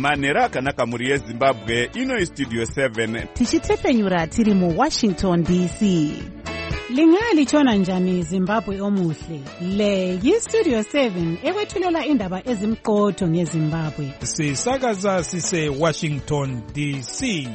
manhero akanaka mhuri yezimbabwe. Ino Studio 7 tichitefenyura tiri muWashington DC. Lingalitshona njani Zimbabwe omuhle? Le yiStudio 7 ekwethulela indaba ezimqotho ngeZimbabwe. Sisakaza sise Washington DC.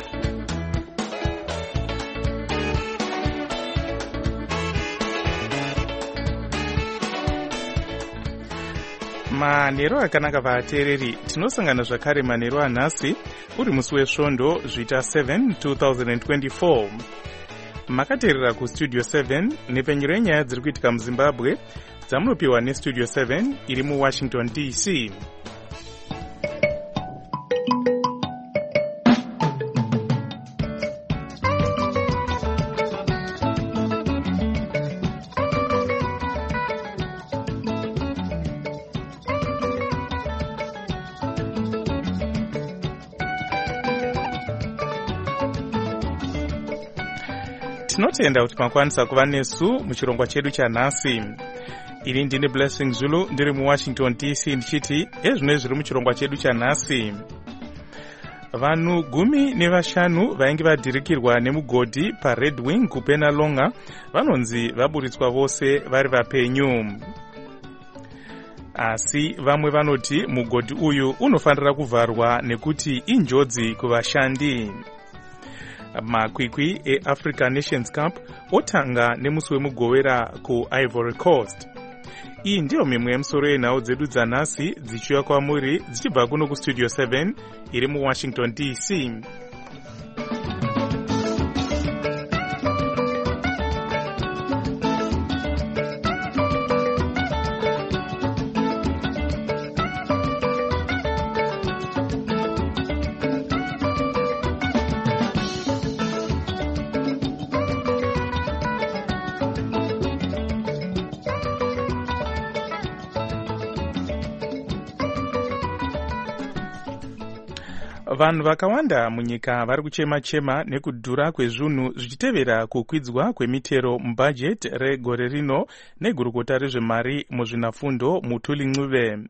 Manhero akanaka vateereri, tinosangana zvakare manhero anhasi uri musi wesvondo zvita 7 2024. Makateerera kuStudio 7 nepfenyuro yenyaya dziri kuitika muZimbabwe dzamunopiwa neStudio 7 iri muWashington DC. Tinotenda kuti makwanisa kuva nesu muchirongwa chedu chanhasi. Ini ndine Blessing Zulu ndiri muWashington DC ndichiti ezvino zviri muchirongwa chedu chanhasi. Vanhu 15 vainge vadhirikirwa nemugodhi paRed Wing kuPenalonga vanonzi vaburitswa vose vari vapenyu. Asi vamwe vanoti mugodhi uyu unofanira kuvharwa nekuti injodzi kuvashandi. Makwikwi eAfrican Nations Cup otanga nemusi wemugovera kuIvory Coast. Iyi ndiyo mimwe yemusoro yenhau dzedu dzanhasi dzichiuya kwamuri dzichibva kuno kuStudio 7 iri muWashington DC. Vanhu vakawanda munyika vari kuchema-chema nekudhura kwezvinhu zvichitevera kukwidzwa kwemitero mubhajeti regore rino negurukota rezvemari muzvinafundo Mutuli Ncube.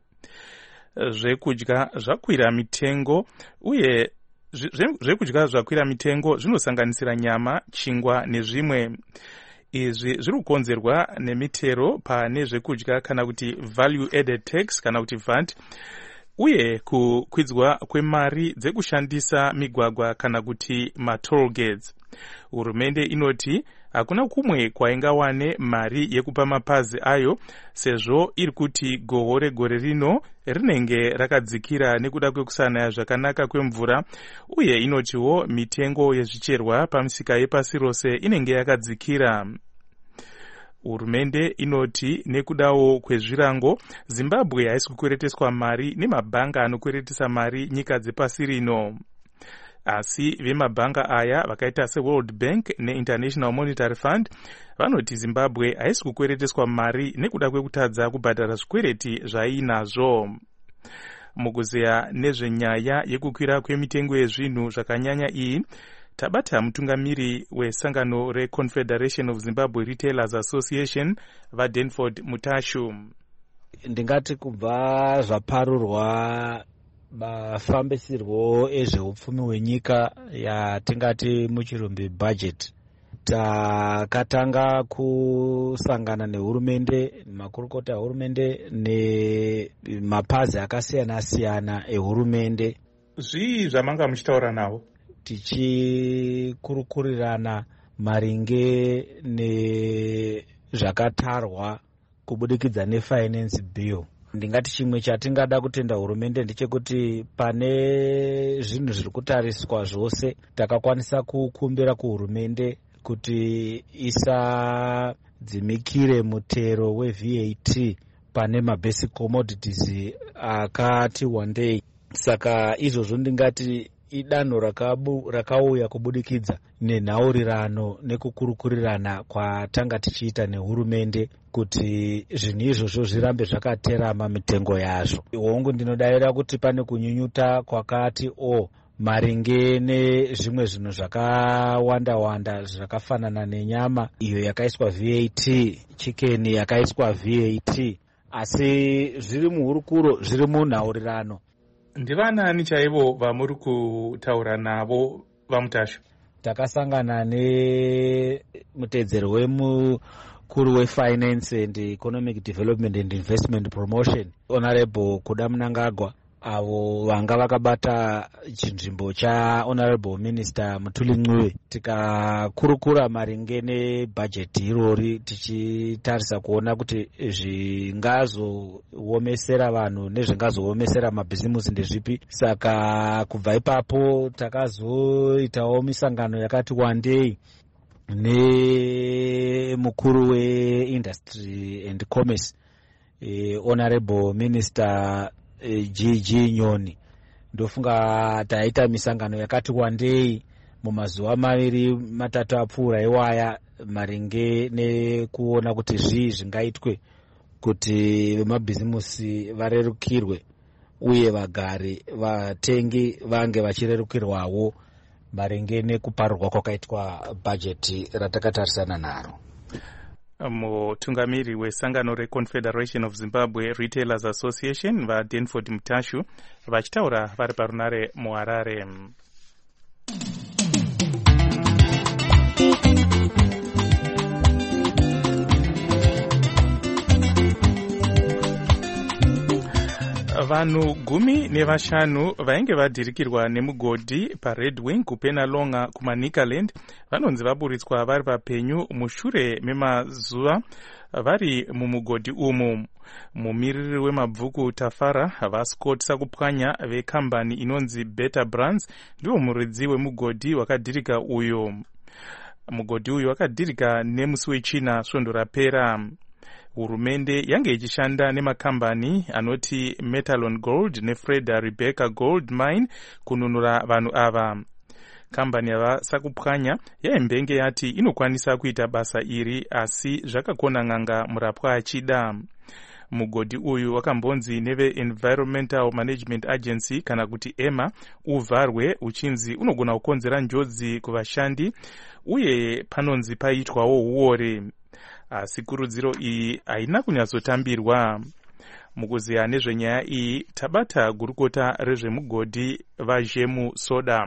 Zvekudya zvakwira mitengo uye zvekudya zvakwira mitengo zvinosanganisira nyama, chingwa nezvimwe. Izvi zviri kukonzerwa nemitero pane zvekudya kana kuti value added tax kana kuti VAT, uye kukwidzwa kwemari dzekushandisa migwagwa kana kuti matoll gates. Hurumende inoti hakuna kumwe kwaingawane mari yekupa mapazi ayo sezvo iri kuti gohwo regore rino rinenge rakadzikira nekuda kwekusanaya zvakanaka kwemvura, uye inotiwo mitengo yezvicherwa pamisika yepasi rose inenge yakadzikira. Hurumende inoti nekudawo kwezvirango Zimbabwe haisi kukwereteswa mari nemabhanga anokweretesa mari nyika dzepasi rino. Asi vemabhanga aya vakaita seWorld Bank neInternational Monetary Fund vanoti Zimbabwe haisi kukwereteswa mari nekuda kwekutadza kubhadhara zvikwereti zvaiinazvo. Mukuzeya nezvenyaya yekukwira kwemitengo yezvinhu zvakanyanya iyi, tabata mutungamiri wesangano reConfederation of Zimbabwe Retailers Association vaDenford Mutashu. Ndingati kubva zvaparurwa mafambisirwo ezveupfumi hwenyika yatingati muchirumbi budget, takatanga kusangana nehurumende, makurukota ehurumende nemapazi akasiyana-siyana ehurumende. Zvii zvamanga muchitaura nawo? Tichikurukurirana maringe nezvakatarwa kubudikidza nefinance bill. Ndingati chimwe chatingada kutenda hurumende ndechekuti pane zvinhu zviri kutariswa zvose takakwanisa kukumbira kuhurumende kuti isadzimikire mutero weVAT pane mabasic commodities akati wandei. Saka izvozvo ndingati idanho rakauya kubudikidza nenhaurirano nekukurukurirana kwatanga tichiita nehurumende kuti zvinhu izvozvo zvirambe zvakaterama mitengo yazvo. Hongu ndinodavira kuti pane kunyunyuta kwakati maringe nezvimwe zvinhu zvakawanda zvakafanana nenyama iyo yakaiswa VAT, chicken yakaiswa VAT, asi zviri muhurukuro, zviri munhaurirano. Ndivanaani chaivo vamuri kutaura navo vaMutasho? Takasangana nemuteedzeri wemukuru wefinance and economic development and investment promotion Honorable Kuda Mnangagwa, avo vanga vakabata chinzvimbo chaHonorable Minister Mutuli Ncube. Tikakurukura maringe nebhajeti irori tichitarisa kuona kuti zvingazoomesera vanhu nezvingazoomesera mabhizimusi ndezvipi. Saka kubva ipapo takazoitawo misangano yakati wandei nemukuru weindustry and commerce Honorable Minister GG Nyoni. Ndofunga taita misangano yakati wandei mumazuva 2-3 apfuura iwaya maringe nekuona kuti zvii zvingaitwe kuti vemabhizimusi varerukirwe uye vagari vatengi vange vachirerukirwawo maringe nekuparurwa kwakaitwa bhajeti ratakatarisana naro. Mutungamiri wesangano reConfederation of Zimbabwe Retailers Association vaDenford Mutasho vachitaura vari parunare muHarare. Vanhu 15 vainge vadhirikirwa nemugodhi paRed Wing kuPenalonga kumaNicaland vanonzi vaburitswa vari papenyu mushure memazuva vari mumugodhi umu. Mumiriri wemabvuku Tafara vaScott Sakupwanya vekambani inonzi Better Brands ndiwo muridzi wemugodhi wakadhirika uyo. Mugodhi uyu wakadhirika nemusi wechina svondo rapera. Hurumende yange ichishanda nemakambani anoti Metalon Gold neFreda Rebecca Gold Mine kununura vanhu ava. Kambani yava Sakupwanya yaimbenge yati inokwanisa kuita basa iri asi zvakakona n'anga murapwa achida. Mugodhi uyu wakambonzi neve-Environmental Management Agency kana kuti EMA uvharwe uchinzi unogona kukonzera njodzi kuvashandi uye panonzi paitwawo uore. Asi kurudziro iyi haina kunyatsotambirwa. Mukuziya nezvenyaya iyi tabata gurukota rezvemugodhi vaJemu Soda.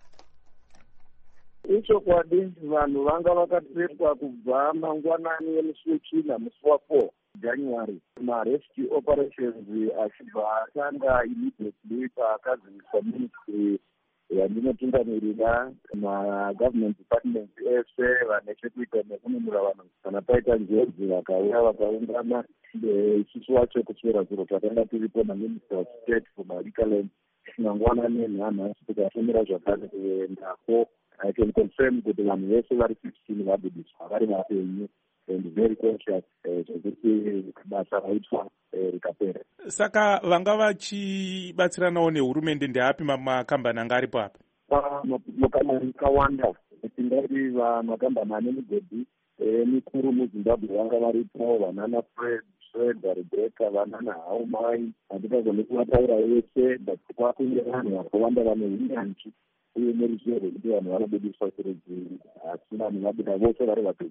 Ichokwadi vanhu vanga vakatsvetwa kubva mangwanani emusi wechina musi wa4 January. Rescue operations achibva atanga immediately pakaziviswa ministry yandinotungamirira magovernment departments ese vane chekuita nekununura vanhu kana paita njodzi vakauya vakaungana. Isusu wacho kuswera zviro takanga tiripo naminister of state for Maricaland mangwanani enhanhasi tikafumira zvakare kuendako. I can confirm kuti vanhu vese vari 15 vabudiswa vari vapenyu and very conscious zvekuti basa raitwa rikapera. Saka vanga vachibatsiranawo nehurumende ndeapi makambani anga aripo apa? Makambani akawanda tingati makambani ane migodhi mikuru muZimbabwe vanga varipo, vanana Fred Rebecca, vanana Haumai. Handikazone kuvataura vese but kwakunge vanhu vakawanda vane unyanzvi uye neruzivo rwekuti vanhu vanobudiswa kurudzi asi vanhu vabuda vose vari vapenyu.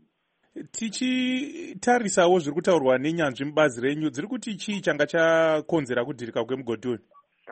Tichitarisawo zviri kutaurwa nenyanzvi mubazi renyu, dziri kuti chii changa chakonzera kudhirika kwemugodhi uyu?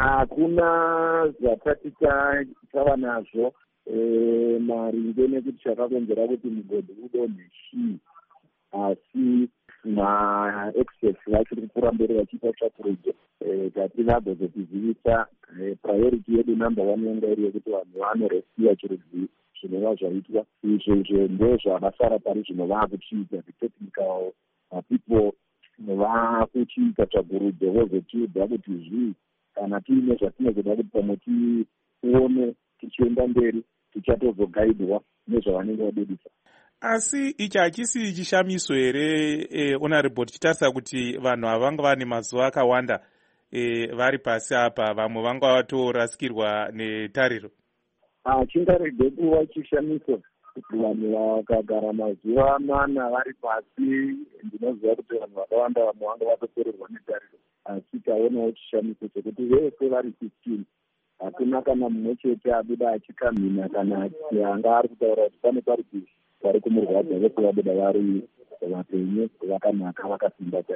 Hakuna zvatati tava nazvo maringe nekuti chakakonzera kuti mugodhi udonhe chii, asi maexperts vachiri kupfuura mberi vachiita tsvakurudzo tati vagozotizivisa. Priority yedu number 1 yanga iri yekuti vanhu vanorescue chirudzi zvinova zvaitwa. Izvo ndozvavasara pari zvino vakuchiita. The technical people vakuchiita tsvakurudzo vozotiudza kuti zvii kana tiine zvatinozoda kuti pamwe tione tichienda mberi tichatozogaidwa nezvavanenge vabudisa. Asi ichi hachisi chishamiso here honorable, tichitarisa kuti vanhu ava vanga vane mazuva akawanda vari pasi apa, vamwe vanga vatorasikirwa netariro? Chingarege kuva chishamiso kuti vanhu vakagara mazuva 4 vari pasi. Ndinoziva kuti vanhu vakawanda vamwe vanga vatopererwa netariro, asi taonawo chishamiso chekuti vese vari 15 hakuna kana mumwe chete abuda achikamhina kana anga ari kutaura kuti pane parutivi vari kumurwadza vese vabuda vari vapenyu vakanaka vakasimba chaizvo.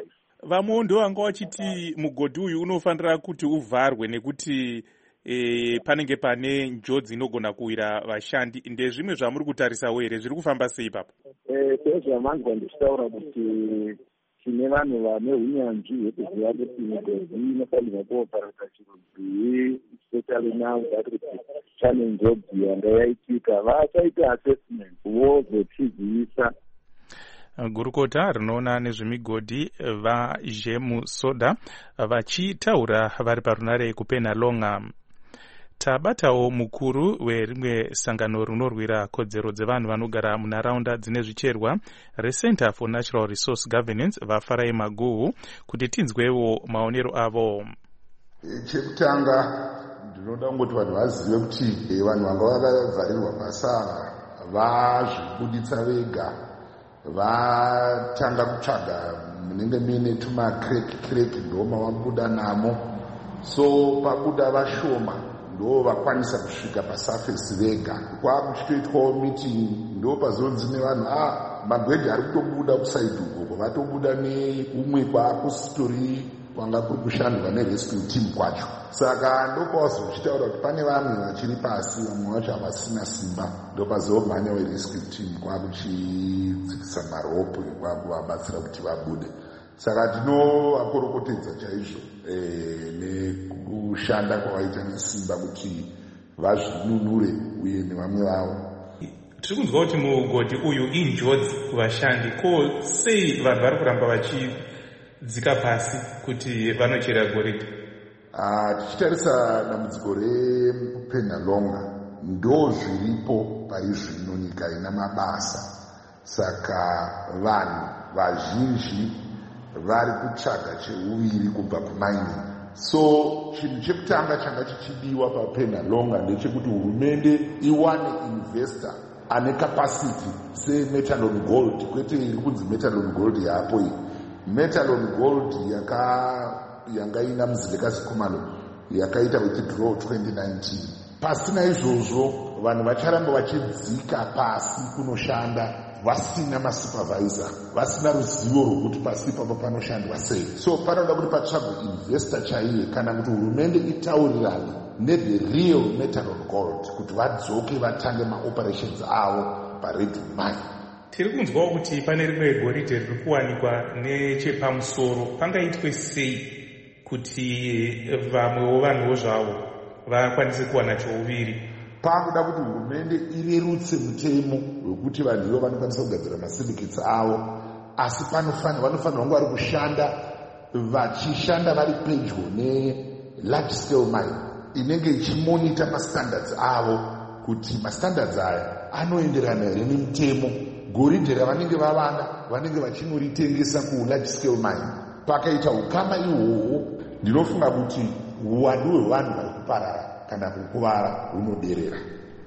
vamwewo ndo vanga vachiti mugodhi uyu unofanira kuti uvharwe nekuti panenge pane njodzi inogona kuwira vashandi. Ndezvimwe zvamuri kutarisawo here, zviri kufamba sei ipapo? Sezvamanzwa ndichitaura kuti tine vanhu vane unyanzvi hwekuziva kuti migodhi inofanirwa kuoparata chirudzi, especially now that pane njodzi yanga yaitika. Vachaita assessment vozotiziisa. Gurukota rinoona nezvemigodhi vaJemu Soda vachitaura vari parunare kuPenalonga. Tabatawo mukuru werimwe sangano rinorwira kodzero dzevanhu vanogara munharaunda dzine zvicherwa reCenter for Natural Resource Governance vaFarai Maguhu kuti tinzwewo maonero avo. Chekutanga ndinoda kungoti vanhu vazive kuti vanhu vanga vakavharirwa basa vazvibuditsa vega, vatanga kutsvaga munenge muine tumakreki ndoma vabuda namo. So pabuda vashoma ndo vakwanisa kusvika pasafesi vega. Kwakuchitoitwawo meeting ndo pazonzi nevanhu magwedhi ari kutobuda kusaidi ukoko, vatobuda neumwe kwakustori kwanga kuri kushandwa nerescue team kwacho. Saka ndopavazochitaura kuti pane vamwe vachiri pasi, vamwe vacho havasina simba, ndopazomhanya werescue team kwakuchidzikisa maropu ekwakuvabatsira kuti vabude. Saka tinovakorokotedza chaizvo nekushanda kwavaita nesimba kuti vazvinunure uye nevamwe vavo. Tiri kunzwa kuti mugodhi uyu injodzi kuvashandi, ko sei vanhu vari kuramba vachidzika pasi kuti vanochera goridhe? Tichitarisa dambudziko rePenalonga ndo zviripo paizvino nyika ina mabasa. Saka vanhu vazhinji vari kutsvaga cheuviri kubva kumining. So chinhu chekutanga changa chichidiwa paPenalonga ndechekuti hurumende iwane investor ane capacity seMetalon Gold, kwete iri kunzi Metalon Gold yapo iyi. Metalon Gold yanga ina Muzilekazi Khumalo yakaita withdraw 2019. Pasina izvozvo vanhu vacharamba vachidzika pasi kunoshanda vasina masupervisor, vasina ruzivo rwokuti pasi papa panoshandwa sei. So panoda kuti patsvagwe investor chaiye kana kuti hurumende itaurirane nethe real Metalon Gold kuti vadzoke vatange maoperations avo paRed Mine. Tiri kunzwawo kuti pane rimwe goridhe riri kuwanikwa nechepamusoro. Pangaitwe sei kuti vamwewo vanhuwo zvavo vakwanise kuwana chouviri? Pakuda kuti hurumende irerutse mutemo wekuti vanhu ivo vanokwanisa kugadzira masindikitsi avo, asi vanofanirwa kunge vari kushanda vachishanda vari pedyo nelarge scale mine inenge ichimonita mastandards avo kuti mastandards aya anoenderana here nemutemo. Goridhe ravanenge vavana vanenge vachinoritengesa kularge scale mine. Pakaita ukama ihwohwo, ndinofunga kuti uwandu hwevanhu vari kuparara kana kukuvara hunoderera.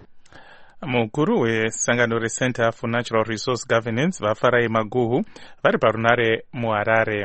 Mukuru wesangano reCenter for Natural Resource Governance vaFarai Maguhu vari parunare muHarare.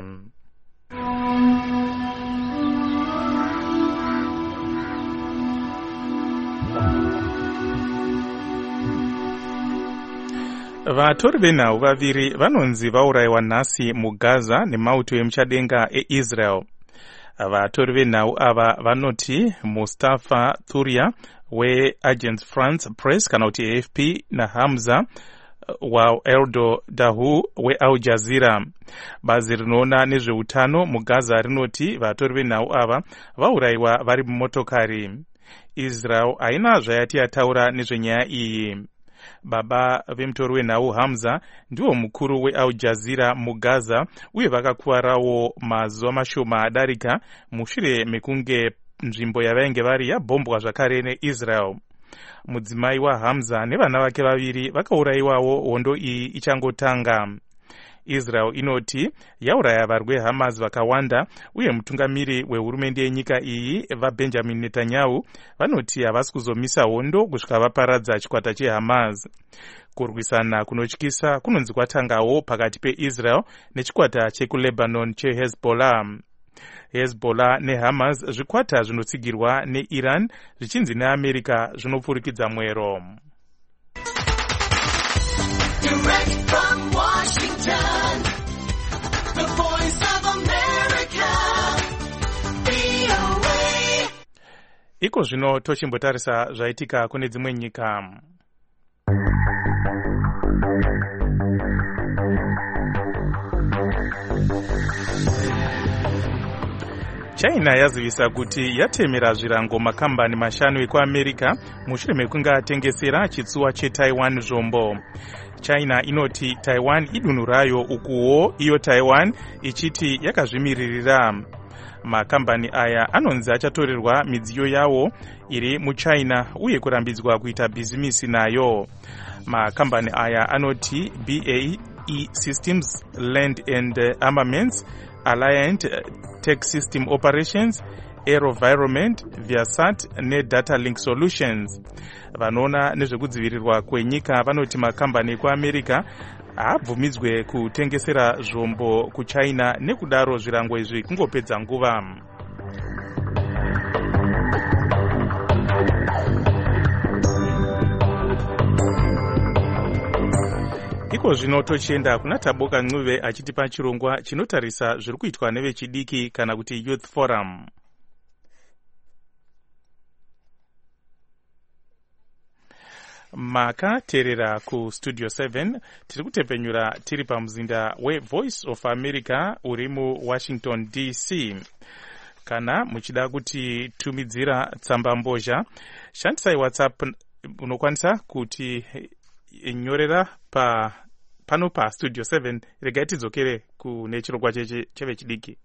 Vatori venhau vaviri vanonzi vaurayiwa nhasi muGaza nemauto emuchadenga eIsrael. Vatori venhau ava vanoti Mustafa Thuria weAgence France Press kana kuti AFP naHamza waEldo Dahu weAl Jazeera. Bazi rinoona nezveutano muGaza rinoti vatori venhau ava vaurayiwa vari mumotokari. Israel haina zvayati yataura nezvenyaya iyi. Baba vemutori wenhau Hamza ndiwo mukuru weAl Jazeera muGaza uye vakakuvarawo mazuva mashoma adarika mushure mekunge nzvimbo yavainge vari yabhombwa zvakare neIsrael. Mudzimai waHamza nevana vake vaviri vakaurayiwawo hondo iyi ichangotanga. Israel inoti yauraya varwi veHamas vakawanda uye mutungamiri wehurumende yenyika iyi vaBenjamin Netanyahu vanoti havasi kuzomisa hondo kusvika vaparadza chikwata cheHamas. Kurwisana kunotyisa kunonzi kwatangawo pakati peIsrael nechikwata chekuLebanon cheHezbollah. Hezbollah neHamas zvikwata zvinotsigirwa neIran zvichinzi neAmerika zvinopfurikidza mwero. Direct from Washington, the Voice of America. iko zvino tochimbotarisa zvaitika kune dzimwe nyika. China yazivisa kuti yatemera zvirango makambani 5 ekuAmerica mushure mekunge atengesera chitsuwa cheTaiwan zvombo. China inoti Taiwan idunhu rayo, ukuwo iyo Taiwan ichiti yakazvimiririra. Makambani aya anonzi achatorerwa midziyo yawo iri muChina uye kurambidzwa kuita bhizimisi nayo. Makambani aya anoti BAE Systems, Land and Armaments, Alliant Tech System Operations, Aerovironment, Viasat neData Link Solutions. Vanoona nezvekudzivirirwa kwenyika vanoti makambani ekuAmerica haabvumidzwe kutengesera zvombo kuChina, nekudaro zvirango izvi kungopedza nguva. Iko zvino tochienda kuna Taboka Ncube achitipa chirongwa chinotarisa zviri kuitwa nevechidiki kana kuti Youth Forum. Makaterera ku Studio 7 tiri kutepenyura tiri pamuzinda weVoice of America uri muWashington DC. Kana muchida kuti tumidzira tsamba mbozha, shandisai WhatsApp, unokwanisa kuti nyorera pano pa Studio 7. Regai tidzokere kune chirongwa chevechidiki.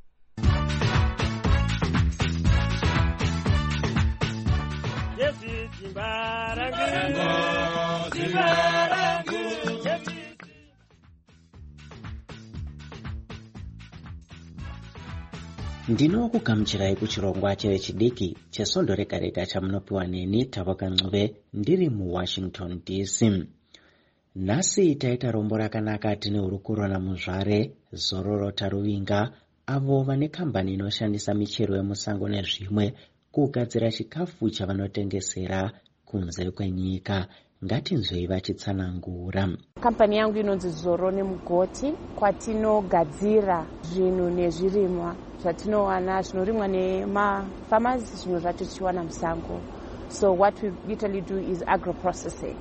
Ndinokugamuchirai kuchirongwa chevechidiki chesondo rega-rega chamunopiwa neni Taboka Ncube ndiri muWashington DC. Nhasi taita rombo rakanaka tine Hurukurona Muzvare, Zororota Ruvinga, avo vane kambani inoshandisa michero yemusango nezvimwe kugadzira chikafu chavanotengesera kunze kwenyika. Ngatinzwei vachitsanangura. Kampani yangu inonzi Zoro neMugoti, kwatinogadzira zvinhu nezvirimwa zvatinowana zvinorimwa nemafarmers, zvinhu zvatichiwana musango. So what we literally do is agro-processing.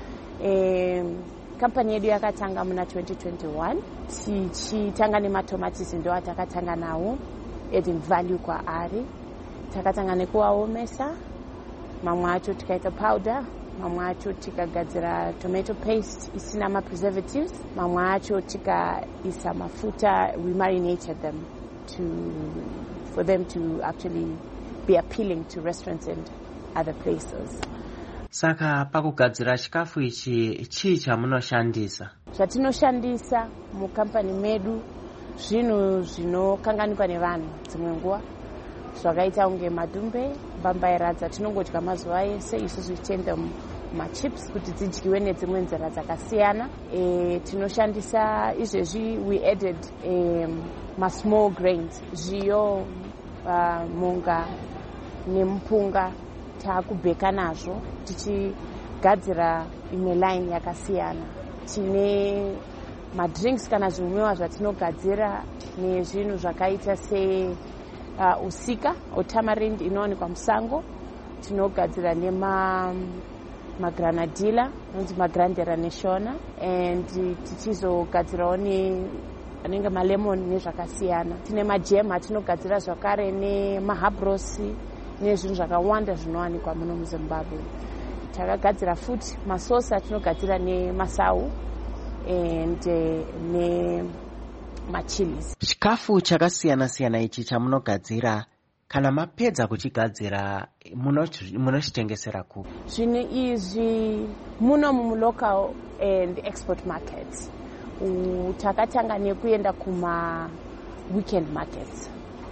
Kampani yedu yakatanga muna 2021 tichitanga nematomatisi, ndo atakatanga nawo, adding value kwaari. Takatanga nekuaomesa, mamwe acho tikaita powder, mamwe acho tikagadzira tomato paste isina ma-preservatives, mamwe acho tikaisa mafuta, we marinated them for them to actually be appealing to restaurants and other places. Saka pakugadzira chikafu ichi chii chamunoshandisa? Zvatinoshandisa mukampani medu zvinhu zvinokanganikwa nevanhu dzimwe nguva, zvakaita unge madhumbe, mbambaira dzatinongodya mazuva ese, isusu tichienda machips kuti dzidyiwe nedzimwe nzira dzakasiyana. Tinoshandisa izvezvi we added ma-small grains, zviyo, munga nemupunga taakubheka nazvo tichigadzira imwe line yakasiyana. Tine madrinks kana zvinwiwa zvatinogadzira nezvinhu zvakaita se usika tamarind inowanikwa musango, tinogadzira nemagranadilla anonzi magrandera neshona, and tichizogadzirawo anenge malemon nezvakasiyana. Tine majemu atinogadzira zvakare nemahabrosi nezvinhu zvakawanda zvinowanikwa muno muZimbabwe. Takagadzira futi masosi atinogadzira nemasau and nemachilies. Chikafu chakasiyana-siyana ichi chamunogadzira, kana mapedza kuchigadzira munochitengesera kupi? Zvinhu izvi muno mulocal and export markets. Takatanga nekuenda kuma weekend markets.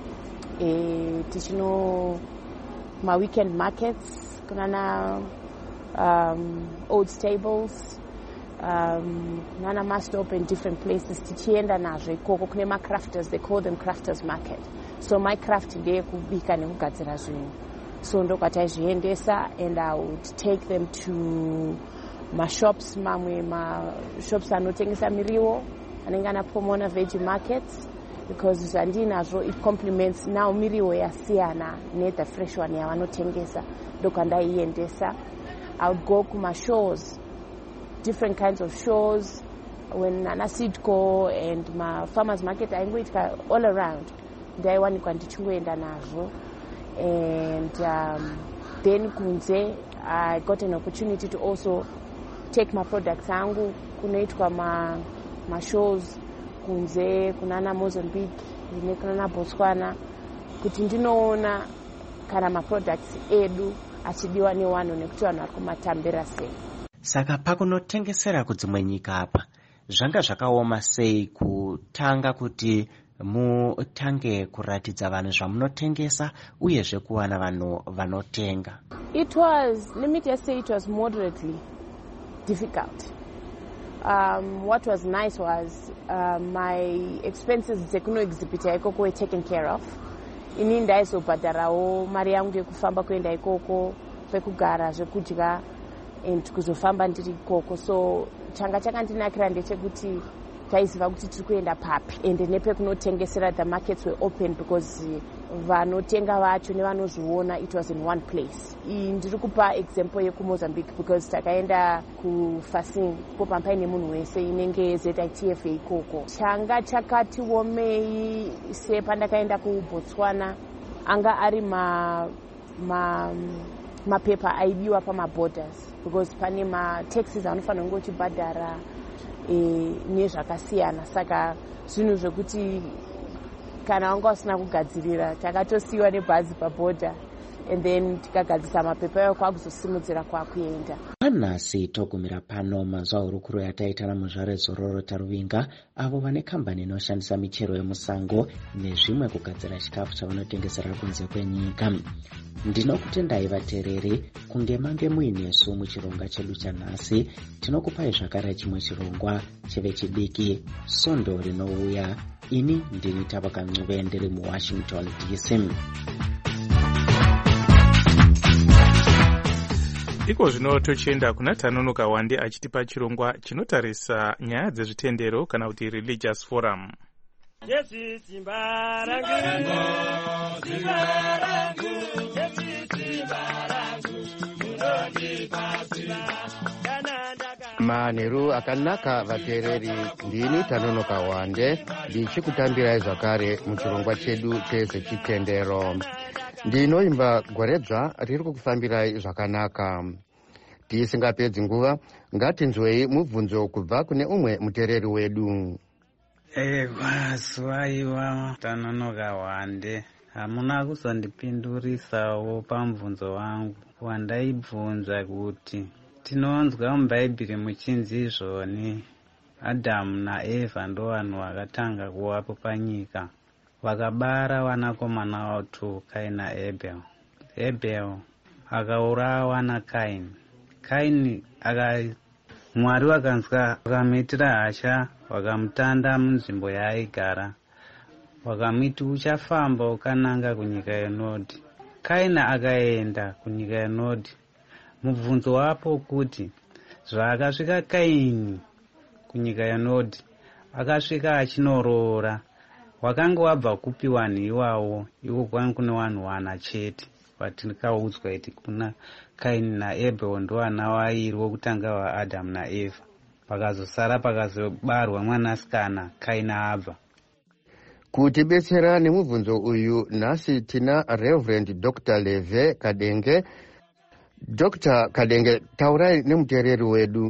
Tichino ma-weekend markets kunana Old Stables, nana Mastop and different places. Tichienda nazvo ikoko kune ma-crafters, they call them crafters market. So my craft ndeye kubika nekugadzira zvinhu. So ndokwataizviendesa, and I would take them to mamwe shops anotengesa miriwo, anenge ana Pomona veggie markets, because zvandinazvo it complements now miriwo yasiyana nethe fresh one yavanotengesa ndokandaiendesa. I would go kumashows, different kinds of shows, when ana Sidco and farmers market aingoitika all around, ndaiwanikwa ndichingoenda nazvo. And then kunze I got an opportunity to also take my products angu kunoitwa ma-shows kunze kunana Mozambique nekunana Botswana kuti ndinoona kana ma-products edu achidiwa nevanhu nekuti vanhu vari kumatambira sei. Saka pakunotengesera kudzimwe nyika apa zvanga zvakaoma sei kutanga kuti mutange kuratidza vanhu zvamunotengesa uyezve kuwana vanhu vanotenga? It was, let me just say, it was moderately difficult. What was nice was my expenses dzekuno exhibit ikoko were taken care of. Ini ndaizobhadharawo mari yangu yekufamba kuenda ikoko, pekugara, zvekudya, and kuzofamba ndiri ikoko. So changa chakandinakira ndechekuti taiziva kuti tiri kuenda papi, and nepekunotengesera the markets were open because vanotenga vacho nevanozviona it was in one place. Ndiri kupa example yekuMozambique because takaenda kuFasing popa paine munhu wese inenge ZITF ikoko. Changa chakati womei sepandakaenda kuBotswana anga ari mapepa aidiwa pamaborders because pane mataxes anofanira kunge uchibhadhara nezvakasiyana. Saka zvinhu zvekuti kana wanga usina kugadzirira takatosiyiwa nebhazi pabhodha and then tikagadzisa mapepa ayo kwakuzosimudzira kwakuenda. Nhasi togumira pano mazuva hurukuro yataita namuzvare Zororo Taruvinga avo vane kambani inoshandisa michero yemusango nezvimwe kugadzira chikafu chavanotengesera kunze kwenyika. Ndinokutendai vateereri kunge mange muinesu muchirongwa chedu chanhasi. Tinokupai zvakare chimwe chirongwa chevechidiki Sondo rinouya. Ini ndini Tavakancuve ndiri muWashington DC. Iko zvino tochienda kuna Tanonoka Wande achitipa chirongwa chinotarisa nyaya dzezvitendero kana kuti religious forum. Manheru akanaka vateereri, ndini Tanonoka Wande ndichikutambirai zvakare muchirongwa chedu chezvechitendero. Ndinoimba Gwaredzva riri kukufambirai zvakanaka. Tisingapedzi nguva, ngatinzwei mubvunzo kubva kune umwe muteereri wedu. Kwazwaiwa Tanonoka Wande, hamuna kuzondipindurisawo pamubvunzo wangu wandaibvunza kuti tinonzwa mubhaibheri muchinzi izvoni Adhamu naEvha ndo vanhu vakatanga kuvapo panyika, vakabara vanakomana vavo Kaini naEbheri. Ebheri akaurawa naKaini. Kaini Mwari vakanzwa vakamuitira hasha, vakamutanda munzvimbo yaaigara, vakamuiti uchafamba ukananga kunyika yeNodhi. Kaini akaenda kunyika yeNodhi. Mubvunzo wapo kuti zvakasvika Kaini kunyika yeNodhi, akasvika achinooroora. Wakanga wabva kupi vanhu iwawo? Iko kwanga kune vanhu vana chete vatikaudzwa kuti kuna Kaini naEbheri ndo vana vairi vokutanga vaAdhamu naEvha. Pakazosara pakazobarwa mwanasikana Kaini abva. Kutibetsera nemubvunzo uyu nhasi tina Reverend Dr. Leve Kadenge. Dr. Kadenge, taurai nemuteereri wedu.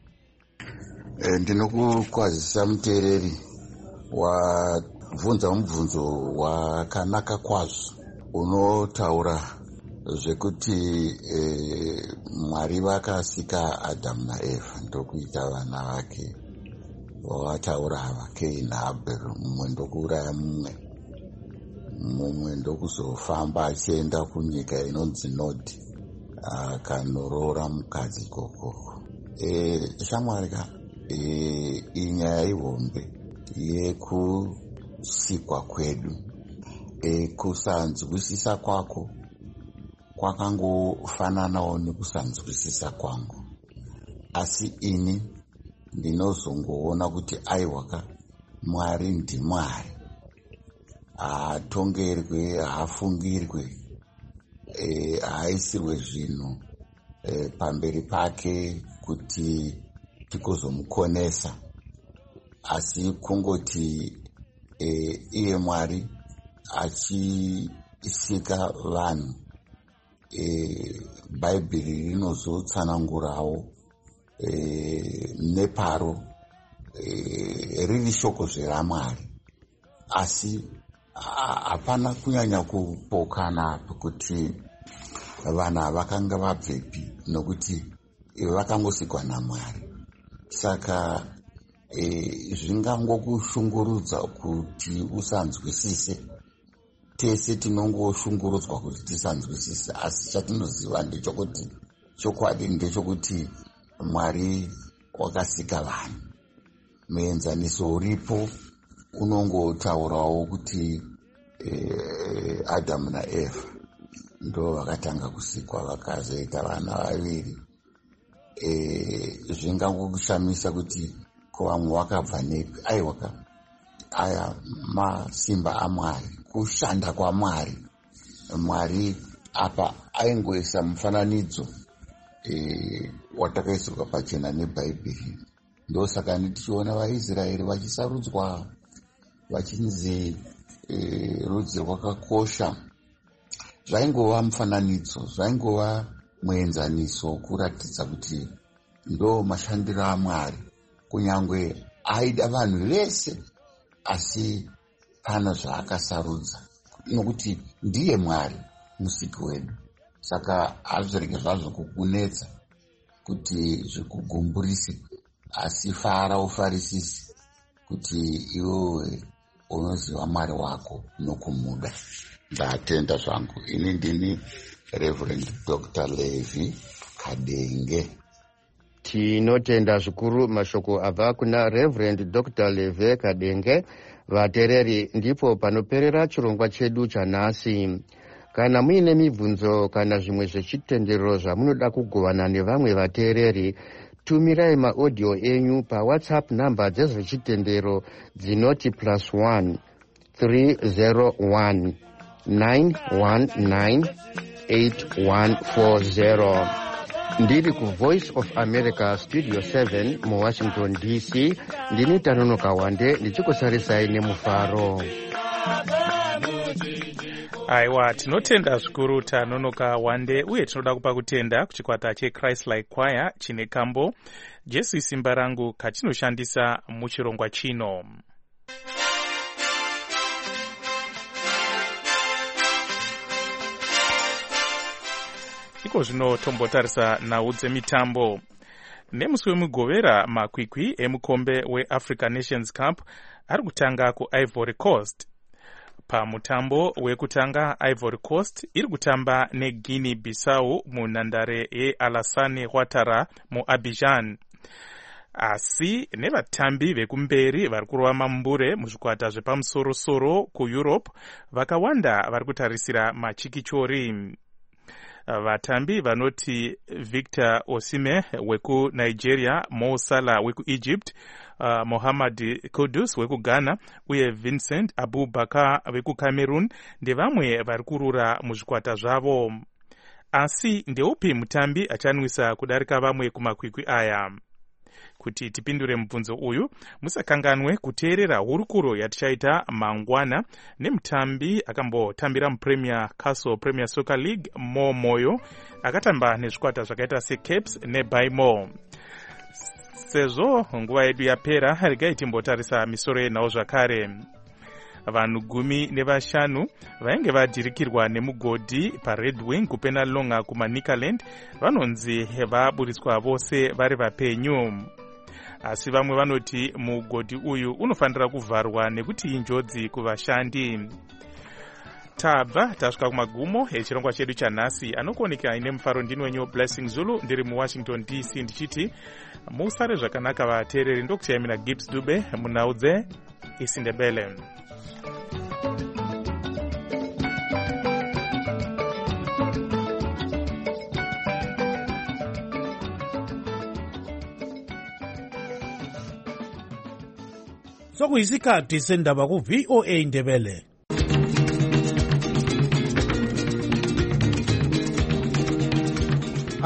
Ndinokukwazisa muteereri wabvunza mubvunzo wakanaka kwazvo unotaura zvekuti Mwari vakasika Adhamu naEvha ndokuita vana vake wavataura ava Kaini naAbheri. Mumwe ndokuuraya mumwe ndokuzofamba achienda kunyika inonzi Nodhi akanorora mukadzi ikoko. Shamwari inyaya ihombe yekusikwa kwedu. Kusanzwisisa kwako kwakangofananawo nekusanzwisisa kwangu, asi ini ndinozongoona kuti aiwaka Mwari ndiMwari haatongerwe, haafungirwe, haaisirwe zvinhu pamberi pake kuti tikuzomukonesa, asi kungoti iye Mwari achisika vanhu. Bhaibheri rinozotsanangurawo neparo riri shoko zveramwari, asi hapana kunyanya kupokana kuti vanhu vakanga vabvepi, nokuti vakangosikwa naMwari. Saka zvingangokushungurudza kuti usanzwisise. Tese tinongoshungurudzwa kuti tisanzwisise, asi chatinoziva ndechokuti chokwadi ndechokuti Mwari wakasika vanhu. Muenzaniso uripo unongotaurawo kuti Adamu naEva ndo vakatanga kusikwa, vakazoita vana vaviri. Zvingangokushamisa kuti ko vamwe wakabva nepi? Aya masimba aMwari, kushanda kwaMwari. Mwari apa aingoisa mufananidzo watakaisirwa pachena neBhaibheri. Ndosaka tichiona vaIsraeri vachisarudzwa, vachinzi rudzi rwakakosha. Zvaingova mufananidzo, zvaingova muenzaniso kuratidza kuti ndo mashandiro aMwari, kunyangwe aida vanhu vese, asi pana zvaakasarudza, nokuti ndiye Mwari musiki wedu. Saka hazvirege zvazvo kukunetsa kuti zvikugumburise, asi fara ufarisisi kuti iwewe unoziva Mwari wako nokumuda. Ndatenda zvangu. Ini ndini Reverend Dr. Levi Kadenge. Tinotenda zvikuru mashoko abva kuna Reverend Dr. Levi Kadenge. Vatereri, ndipo panoperera chirongwa chedu chanhasi. Kana muine mibvunzo kana zvimwe zvechitendero zvamunoda kugovana nevamwe vatereri, tumirai maaudio enyu paWhatsApp namba dzezvechitendero dzinoti +1 301 919 8140. Ndiri ku Voice of America Studio 7 mu Washington DC. Ndini Tanonoka Wande ndichikusarisai nemufaro. Aiwa, tinotenda zvikuru Tanonoka Wande, uye tinoda kupa kutenda kuchikwata cheChrist Like Choir chine kambo Jesu Simba Rangu katinoshandisa muchirongwa chino. Iko zvino tombotarisa nhau dzemitambo. Nemusi wemugovera, makwikwi emukombe weAfrican Nations Cup ari kutanga kuIvory Coast. Pamutambo wekutanga, Ivory Coast iri kutamba neGuinea Bissau munhandare yeAlassane Ouattara muAbidjan. Asi nevatambi vekumberi vari kurova mambure muzvikwata zvepamusoro-soro kuEurope, vakawanda vari kutarisira machikichori. Vatambi vanoti Victor Osimhen wekuNigeria, Mo Salah wekuEgypt, Mohamed Kudus wekuGhana uye Vincent Abubakar wekuCameroon ndevamwe vari kurura muzvikwata zvavo. Asi ndeupi mutambi achanwisa kudarika vamwe kumakwikwi aya? Kuti tipindure mubvunzo uyu, musakanganwe kuteerera hurukuro yatichaita mangwana nemutambi akambotambira muPremier Castle Premier Soccer League, Mo Moyo, akatamba nezvikwata zvakaita seCapes neBaimo. Sezvo nguva yedu yapera, regai timbotarisa misoro yenhau zvakare. Vanhu 15 vainge vadhirikirwa nemugodhi paRed Wing kuPenalonga kumaNicaland vanonzi vaburitswa vose vari vapenyu. Asi vamwe vanoti mugodhi uyu unofanira kuvharwa nekuti injodzi kuvashandi. Tabva tasvika kumagumo echirongwa chedu chanhasi. Anokuoneka ine mufaro ndini wenyu Blessing Zulu, ndiri muWashington DC ndichiti musare zvakanaka vateereri. Ndokusiyai mina Gibbs Dube munhau dzeIsindebele. Sokuyisikhathi sendaba ku VOA Ndebele.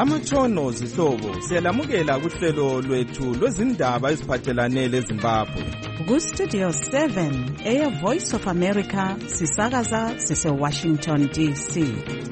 Amatshono zihlobo siyalamukela kuhlelo lwethu lwezindaba eziphathelane leZimbabwe. Ku-Studio 7 Air Voice of America sisakaza sise-Washington DC.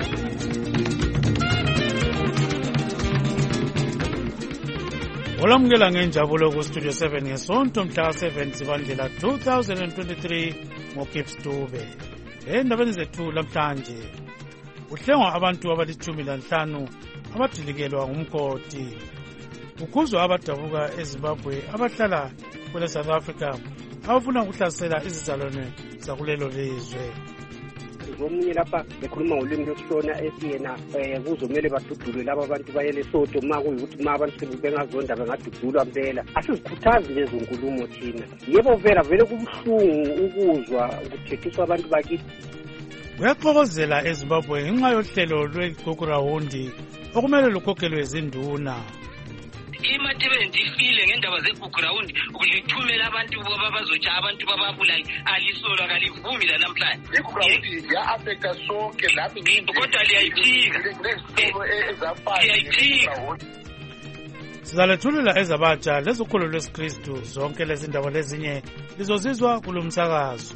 Olamukela ngenjabulo ku-Studio 7 ngesonto mhla 7 Zibandlela 2023 ngoKips Dube. Endabeni zethu lamhlanje kuhlengwa abantu abali-15 abadilikelwa ngumgodi. Kukhuzwa abadabuka eZimbabwe abahlala kwele South Africa abafuna ukuhlasela izizalwane zakulelo lizwe. Omunye lapha ekhuluma ngolimi lwesishona esiyena kuzomele badudulwe laba abantu bayele Soto makuyikuthi abantu bengazonda bengadudulwa mpela. Asizikhuthazi lezo nkulumo thina. Yebo vele kubuhlungu ukuzwa ukuthethiswa abantu bakithi. Uyaxokozela eZimbabwe ngenxa yohlelo lweGugu Rawundi okumele lukhokhelwe izinduna. Imathebenti ifile ngendaba zeGugu Rawundi ukulithumela abantu babazotsha abantu bababulayi alisolwa kalivumi la namhlanje. iGugu Rawundi ya-affecta sonke lami kodwa liyayiphika. Sizalethulela ezabatsha lezokholo lwesikristu zonke lezi ndaba lezinye lizozizwa kulo msakazo.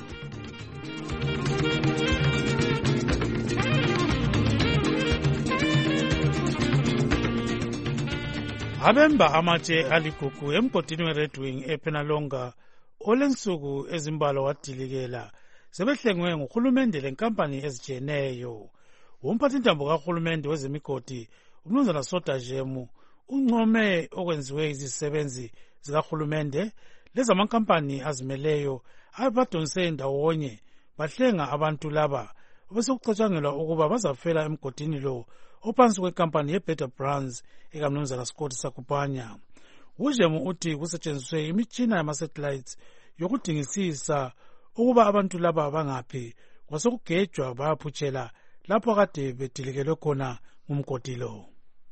Abemba amatshe aligugu emgodini weRed Wing ePenalonga olensuku ezimbalwa wadilikela sebehlengwe nguhulumende lenkampani ezijiyeneyo. Umphathintambo kahulumende wezemigodi uMnumzana Soda Jemu uncome okwenziwe izisebenzi zikahulumende lezamankampani azimeleyo abadonse ndawonye bahlenga abantu laba obesekucatshangelwa ukuba bazafela emgodini lo ophansi kwekampani yeBetter Brands ekaMnumzana Scott Sakupanya. Ujemu uthi kusetshenziswe imitshina yama-satellites yokudingisisa ukuba abantu laba bangaphi kwasekugejwa bayaphutshela lapho kade bedilikelwe khona ngumgodi lo.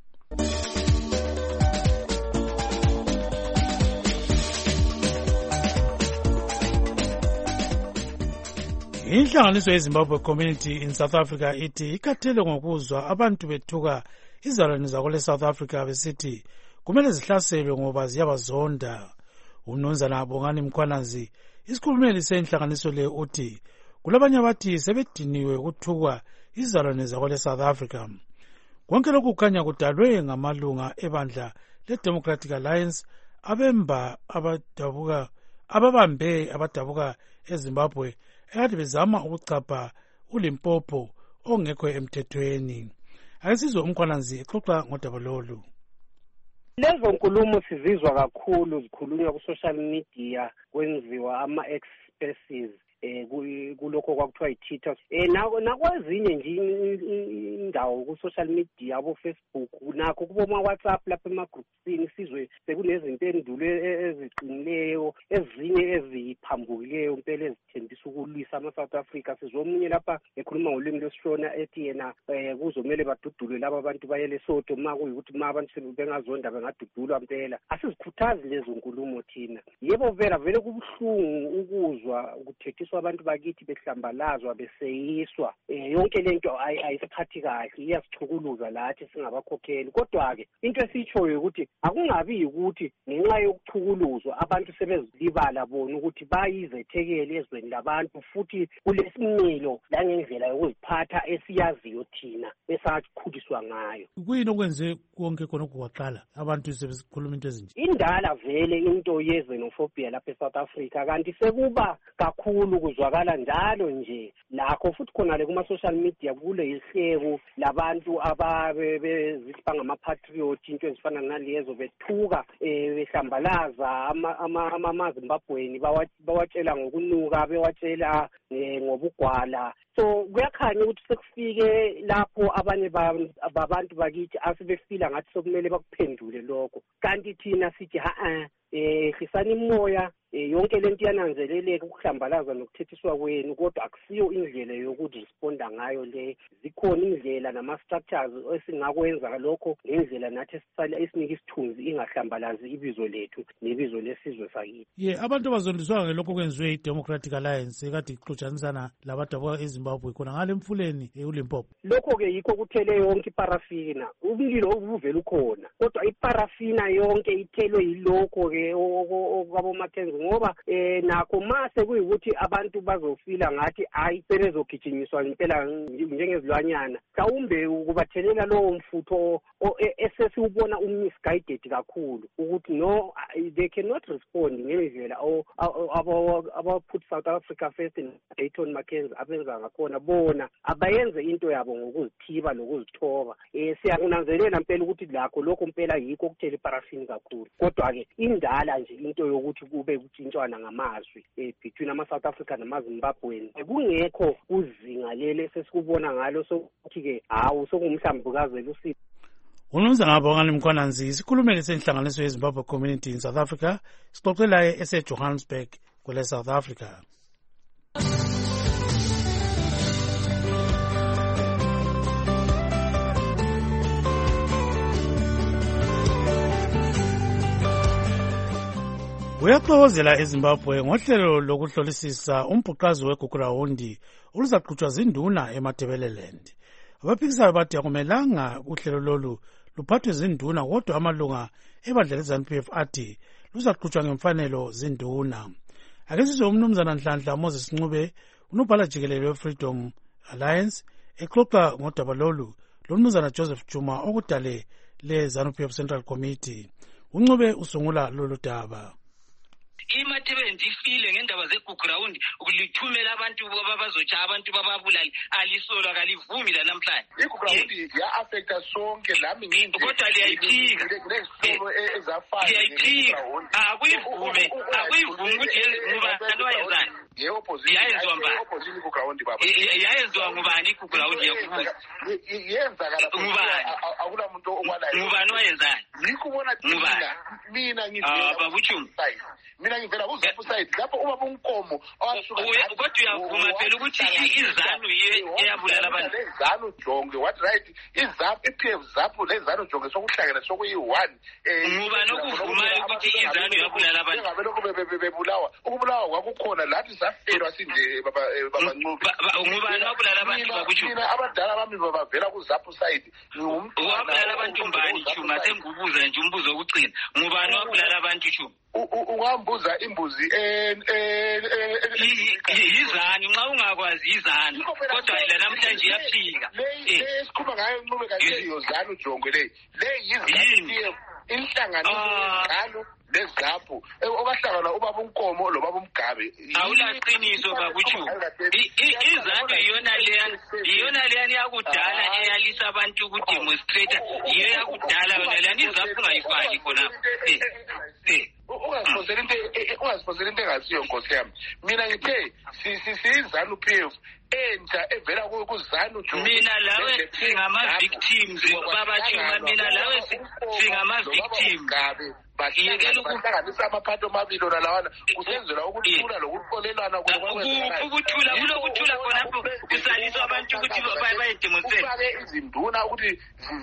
Inhlanganiso yeZimbabwe Community in South Africa ithi ikhathele ngokuzwa abantu bethuka izalwane zakole South Africa besithi kumele zihlaselwe ngoba ziyabazonda. UMnumzana Bongani Mkhwanazi isikhulumeli senhlanganiso le uthi kulabanye abathi sebediniwe ukuthukwa izalwane zakole South Africa. Konke lokhu kukhanya kudalwe ngamalunga ebandla leDemocratic Alliance ababambe abadabuka eZimbabwe ekade bezama ukuchapha uLimpopo ongekho emthethweni. Ayisizwe uMkhwanazi exoxa ngodaba lolu. Lezo nkulumo sizizwa kakhulu zikhulunywa ku-social media kwenziwa ama-expresses kulokho kwakuthiwa yi-Twitter nakwezinye nje indawo ku-social media abo-Facebook nakho kuboma-WhatsApp lapha ema-groupsini sizwe sekunezinto eziqinileyo ezinye eziphambukileyo mpela ezithembisa ukulwisa ama-South Africa. Sizwe omunye lapha ekhuluma ngolimi lwesishona ethi yena kuzomele badudulwe laba abantu bayele Soto makuyikuthi abantu bengazonda bengadudulwa mpela. Asizikhuthazi lezo nkulumo thina. Yebo vele kubuhlungu ukuzwa ukuthethiswa abantu bakithi behlambalazwa beseyiswa. Yonke lento ayisiphathi kahle, iyasichukuluza lathi singabakhokheli. Kodwa-ke into esiyitshoyo ukuthi akungabi ukuthi ngenxa yokuchukuluzwa abantu sebezilibala bona ukuthi bayizethekeli ezweni labantu futhi kulesimilo langendlela yokuziphatha esiyaziyo thina esakhuliswa ngayo. Kuyini okwenze konke khona ukuwaqala abantu sebekhuluma into ezinje? Indala vele into ye-xenophobia lapha eSouth Africa kanti sekuba kakhulu kuzwakala njalo nje lakho futhi khona le kuma-social media kule ihleko labantu ababezithi bangama-patriot into ezifana nalezo bethuka behlambalaza amaZimbabweni bawatshela ngokunuka bewatshela ngobugwala. So kuyakhanya ukuthi sekufike lapho abanye babantu bakithi asebefila ngathi sokumele bakuphendule lokho kanti thina sithi hlisani imoya yonke lento iyananzeleleka ukuhlambalaza nokuthethiswa kwenu kodwa akusiyo indlela yokuresponda ngayo le. Zikhona indlela nama-structures esingakwenza lokho ngendlela nathi esinika isithunzi ingahlambalazi ibizo lethu nebizo lesizwe sakithi. Abantu abazondiswa ngelokho kwenziwe i-Democratic Alliance ekade ixotshanisana labadabuka eZimbabwe ezimbabwe khona ngale emfuleni uLimpopo? Lokho-ke yikho kuthele yonke iparafina, umlilo uvele ukhona, kodwa iparafina yonke ithelwe yilokho-ke okwaboMackenzie, ngoba nakho mase kuyikuthi abantu bazofila ngathi hayi sebezogijinyiswa impela njengezilwanyana, mhlawumbe ukubathelela lowo mfutho esesiwubona misguided kakhulu ukuthi no, they cannot respond ngendlela aba-put South Africa first and Dayton Mackenzie abenza ngakhona. Bona abayenze into yabo ngokuzithiba nokuzithoba. Siyakunanzelela mpela ukuthi lakho lokho mpela yikho kuthela iparafini kakhulu, kodwa-ke indala nje into yokuthi kube kutshintshwana ngamazwi between ama-South Africa nama-Zimbabwean kungekho kuzinga lele sesikubona ngalo, sokuthi-ke hawu sokungumhlambukazi lusizi. Umnumzana Bongani Mkhwananzi, isikhulumeli senhlanganiso yeZimbabwe Community in South Africa, sixoxe laye ese-Johannesburg kwele South Africa. Uyaxokozela eZimbabwe ngohlelo lokuhlolisisa umbhuqazi weGugurahundi oluzaqhutshwa zinduna eMatabeleland. Abaphikisayo bathi akumelanga uhlelo lolu luphathwe zinduna, kodwa amalunga ebandla leZANU-PF athi luzaqhutshwa ngemfanelo zinduna. Ake sizwe umnumzana Nhlanhla Moses Ncube, unobhala jikelele we-Freedom Alliance, exoxa ngodaba lolu lomnumzana Joseph Juma okudale le-ZANU-PF Central Committee. uNcube usungula lolu daba. iMatabeleland ifile ngendaba zeGugurahundi ukulithumela abantu babazotsha abantu bababulali alisolwa kalivumi la namhlanje. iGugurahundi ya-affecta sonke lami ngindi kodwa liyayiphika akuyivumi ukuthi ngubani wayenzani. Yayenziwa mbani? Yayenziwa ngubani iGugurahundi yakubuza? Ngubani wayenzani? Mina ngivela kuZANU side lapho ubaba uNkomo owasuka kodwa uyavuma phela ukuthi iZANU eyabulala abantu. iZANU Jonge what right iZANU iPF ZAPU leZANU Jonge sokuhlangana sokuyi-1. Ngubani okuvumayo ukuthi iZANU yabulala abantu? Ngabe lokho bebulawa ukubulawa kwakukhona lathi safelwa sinde baba Ncube. Ngubani wabulala abantu bakutsho? Mina abadala bami babavela kuZAPU side. Wabulala abantu mbani Chuma? Sengubuza nje umbuzo wokugcina. Ngubani wabulala abantu Chuma? Ungambuza imbuzi yizani nxa ungakwazi yizani, kodwa la namhlanje yaphika esikhuluma ngayo Ncube kayiyo ZANU Jonge le yizini inhlanganiso ZANU leZAPU okahlangana ubaba uNkomo lo baba uMgabe. Awulaqiniso bakutsho iZANU iyona leyani yakudala eyalisa abantu ukudemonstrate, yiyo yakudala yona leyani iZAPU ungayifaki khonapho. Ungasiphothela into engasiyo Nkosi yami. Mina ngithe siyiZANU-PF entsha evela kuZANU Jonge. Mina lawe singama-victims babachuma, mina lawe singama-victims. Bahlanganisa amaphathi omabili lawana kusenzelwa ukuthula lokuxolelana. Ukuthula kulokuthula khonapho kusaliswa abantu ukuthi bayedemonstrate. Ufake izinduna ukuthi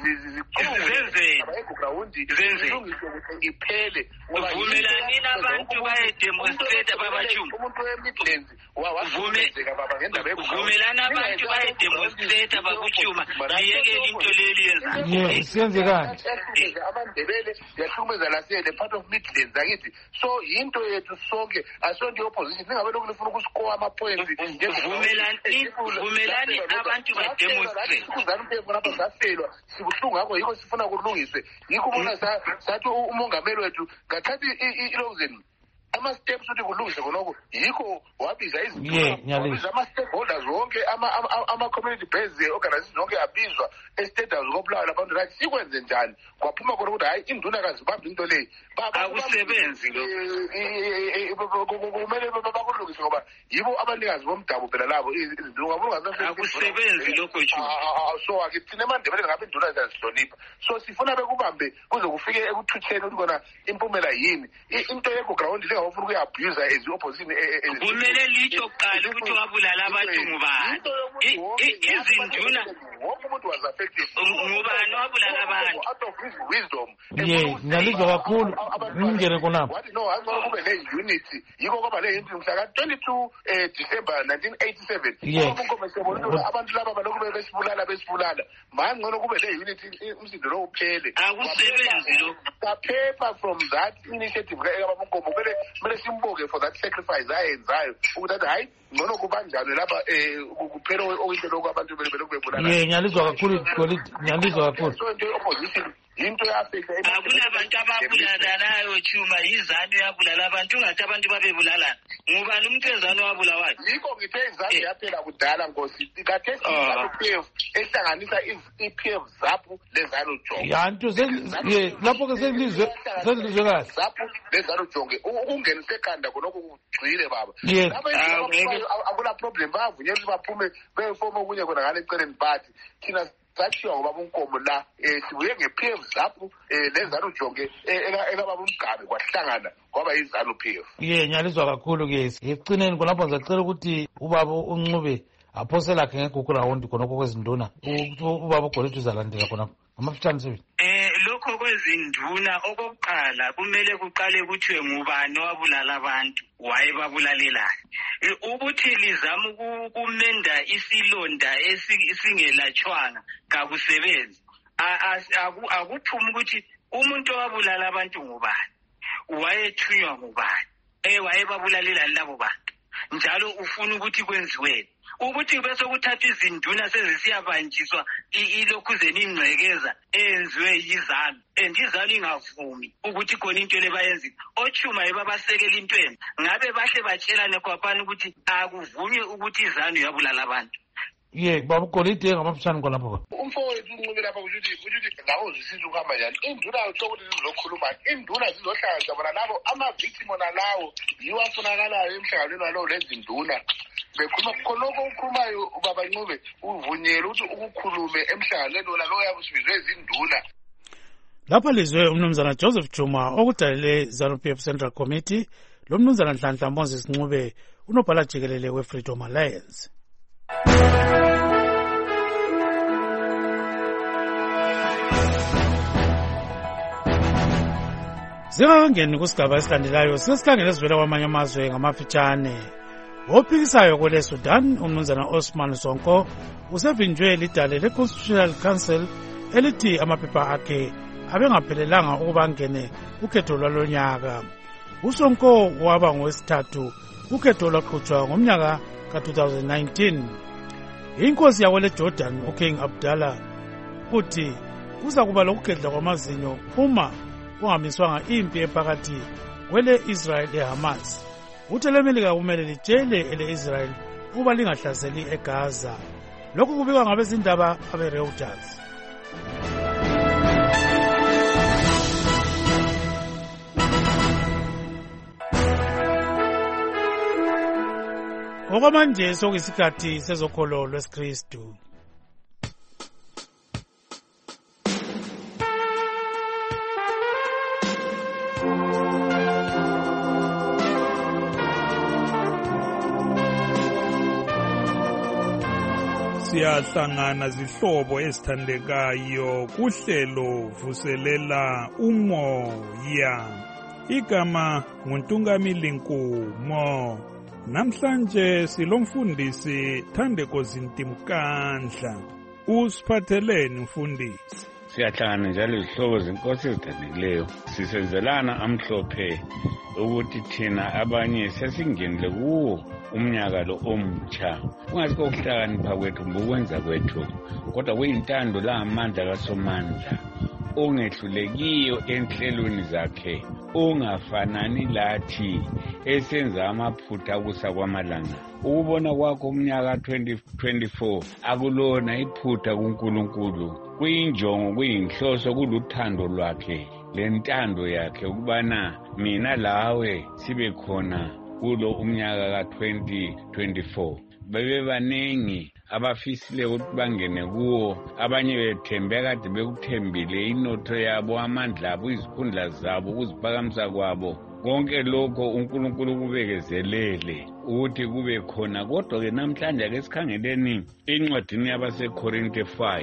zenzeni iphele. Vumelani nabantu bayedemonstrate babachuma. Umuntu weMidlands wawazeka baba ngendaba vumelana abantu bayedemonstrate bakuchuma. Liyekele into leli yenza. Siyenzekani? AmaNdebele yahlukumeza lase the part of Midlands akithi. So into yethu sonke asonto opposition ningabe lokhu lifuna ukuscore ama-points. Vumelani abantu bademonstrate. ZANU-PF lapha safelwa sibuhlungu ngakho yikho sifuna kulungiswe. Yikho ubona sathi umongameli wethu ngathathi ilozeni ama-steps ukuthi kulungise khonoko, yikho wabiza wabiza ama-stakeholders wonke ama-community based organizations wonke abizwa e-status kobulawa labantu rathi sikwenze njani. Kwaphuma khona ukuthi hayi induna kazibambi into leyi akusebenzi kumele bakulungise ngoba yibo abanikazi bomdabu phela labo akusebenzi lokho so ake thina eMandebele ngabe induna ziyazihlonipha, so sifuna bekubambe kuze kufike ekuthutheni ukuthi kona impumela yini. Into yeGugurahundi engawufuna ukuyi-abuse as i-opposition. Kumele litsho kuqala ukuthi wabulala abantu ngubani. Izinduna wonke umuntu was affected. Ngubani wabulala abantu? Out of his wisdom. Ngiyalizwa kakhulu. Ngingene khonapho. Wathi no, angcono kube le-unity. Yiko kwaba le-unity mhla ka-22 December 1987. Abantu laba balokhu besibulala. Mangcono kube le-unity umsindo lo uphele. Akusebenzi lo. Paper from that initiative kaBabunkomo kumele simboke for that sacrifice ayenzayo ukuthi athi hayi ngcono kubanjani lapha kuphela okuyinto lokho abantu belokhu bebulala. Ngiyalizwa kakhulu. So into opposition into yafika akulabantu ababulalayo Chuma izanu yabulala abantu ungathi abantu babebulala ngubani umuntu ezanu wabulawayo. Yiko ngithe izanu yaphela kudala Nkosi kade iPF ehlanganisa iPF ZAPU lezanu jonge. Yanto lapho ke selizwe kahle. ZAPU lezanu jonge ukungenisa ekhanda khonoko kugcwile baba. Akula problem bavunyelwe baphume befoma okunye khona ngale eceleni bathi thina sathiwa ngoBabunkomo la sibuye ngePF ZAPU lezanu jonge ekababa umgabe kwahlangana kwaba izanu PF. Ngiyalizwa kakhulu ke ecineni khonapho ngizacela ukuthi ubaba uNcube aphose lakhe ngegugu rawundi khonoko kwezinduna ubaba uGolide uzalandela khonapho amafitshane sebi. Lokho kwezinduna okokuqala kumele kuqale kuthiwe ngubani wabulala abantu wayebabulalelani. Ukuthi lizama ukumenda isilonda esingelatshwanga kakusebenzi. Akuphuma ukuthi umuntu owabulala abantu ngubani wayethunywa ngubani wayebabulalelani labo bantu njalo ufuna ukuthi kwenziweni. Ukuthi bese kuthatha izinduna sezisiyabanjiswa ilokhuzeni ingcekeza enziwe yizanu izanu ingavumi ukuthi khona into lebayenzi ochuma ebabasekela intweni ngabe bahle batshelane kwaphana ukuthi akuvunywe ukuthi izanu yabulala abantu. Baba uGolide ngamafitshane khonapho. Umfowethu uNcube lapha ukuthi ngawo zisizwe ukuhamba njani. Induna ukuthi zizokhuluma. Induna zizohlanganisa bona labo ama-victim nalawo yiwo afunakalayo emhlanganweni walowo lezinduna. Bekhuluma khonoko ukhulumayo Baba Ncube uvunyelwe ukuthi ukukhulume emhlanganweni walowo yabe usibizwe izinduna. Lapha lizwe umnumzana Joseph Juma okudalele ZANU-PF Central Committee lo mnumzana Nhlanhla Moses Ncube unobhala jikelele we-Freedom Alliance. Singakangeni kusigaba esilandelayo sesikhangele esivela kwamanye amazwe ngamafitshane. Ophikisayo kwele Sudan umnumzana Osman Sonko usevinjwe lidale le-Constitutional Council elithi amaphepha akhe abengaphelelanga ukuba angene ukhetho lwalonyaka. USonko waba ngowesithathu ukhetho lwaqhutshwa ngomnyaka ka-2019. Inkosi yakwele Jordan uKing Abdallah uthi kuza kuba lokugedla kwamazinyo uma kungamiswanga impi ephakathi kwele Israel leHamas. Uthe lemelika kumele litshele ele-Israel ukuba lingahlaseli eGaza. Lokhu kubikwa ngabezindaba abe-Reuters. Okwamanje sokuyisikhathi sezokholo lwesikristu. Siyahlangana zihlobo ezithandekayo kuhlelo vuselela umoya. Igama nguNtungamili Nkumo. Namhlanje silomfundisi Thandeko Zintimkandla. Usiphatheleni mfundisi? Siyahlangana njalo izihlobo zenkosi ezithandekileyo. Sisenzelana amhlophe ukuthi thina abanye sesingenile kuwo umnyaka lo omutsha. Kungasikho ukuhlakanipha kwethu ngokwenza kwethu, kodwa kuyintando lamandla kaSomandla ongehlulekiyo enhlelweni zakhe, ongafanani lathi esenza amaphutha kusa kwamalanga. Ukubona kwakho umnyaka 2024 akulona iphutha kuNkulunkulu, kuyinjongo, kuyinhloso, kuluthando lwakhe lentando yakhe ukubana mina lawe sibe khona kulo umnyaka ka-2024. Bebebanengi abafisile ukuthi bangene kuwo, abanye bethembe kade bekuthembile inotho yabo, amandla abo, izikhundla zabo, ukuziphakamisa kwabo. konke lokho uNkulunkulu kubekezelele ukuthi kube khona. Kodwa-ke namhlanje ake sikhangeleni encwadini yabaseKorinte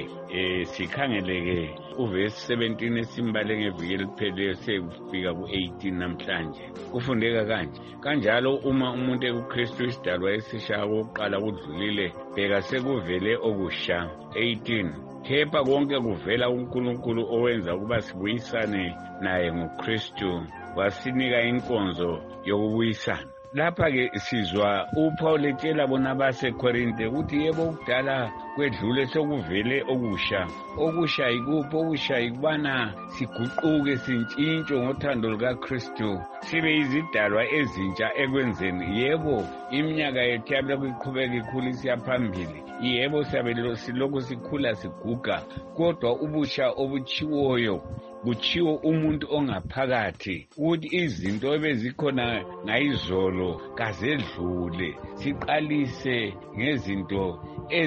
5 sikhangele-ke uvesi 17 esimbale ngeviki elipheleyo sekufika ku-18 namhlanje. Kufundeka kanje: kanjalo uma umuntu ekuKristu isidalwa esisha kokuqala kudlulile, bheka sekuvele okusha. 18 kepha konke kuvela kuNkulunkulu owenza ukuba sibuyisane naye ngoKristu, wasinika inkonzo yokubuyisana. Lapha-ke sizwa uPaul etshela bona baseKorinte ukuthi yebo kudala kwedlule sokuvele okusha. Okusha yikuphi? Okusha yikubana siguquke sintshintshe ngothando lukaKristu sibe izidalwa ezintsha ekwenzeni. Yebo iminyaka yethu yabe kuyiqhubeka ikhula isiya phambili, yebo siyabe silokhu sikhula siguga, kodwa ubusha obuchiwoyo kuchiwo umuntu ongaphakathi ukuthi izinto ebezikhona ngayizolo kazedlule, siqalise ngezinto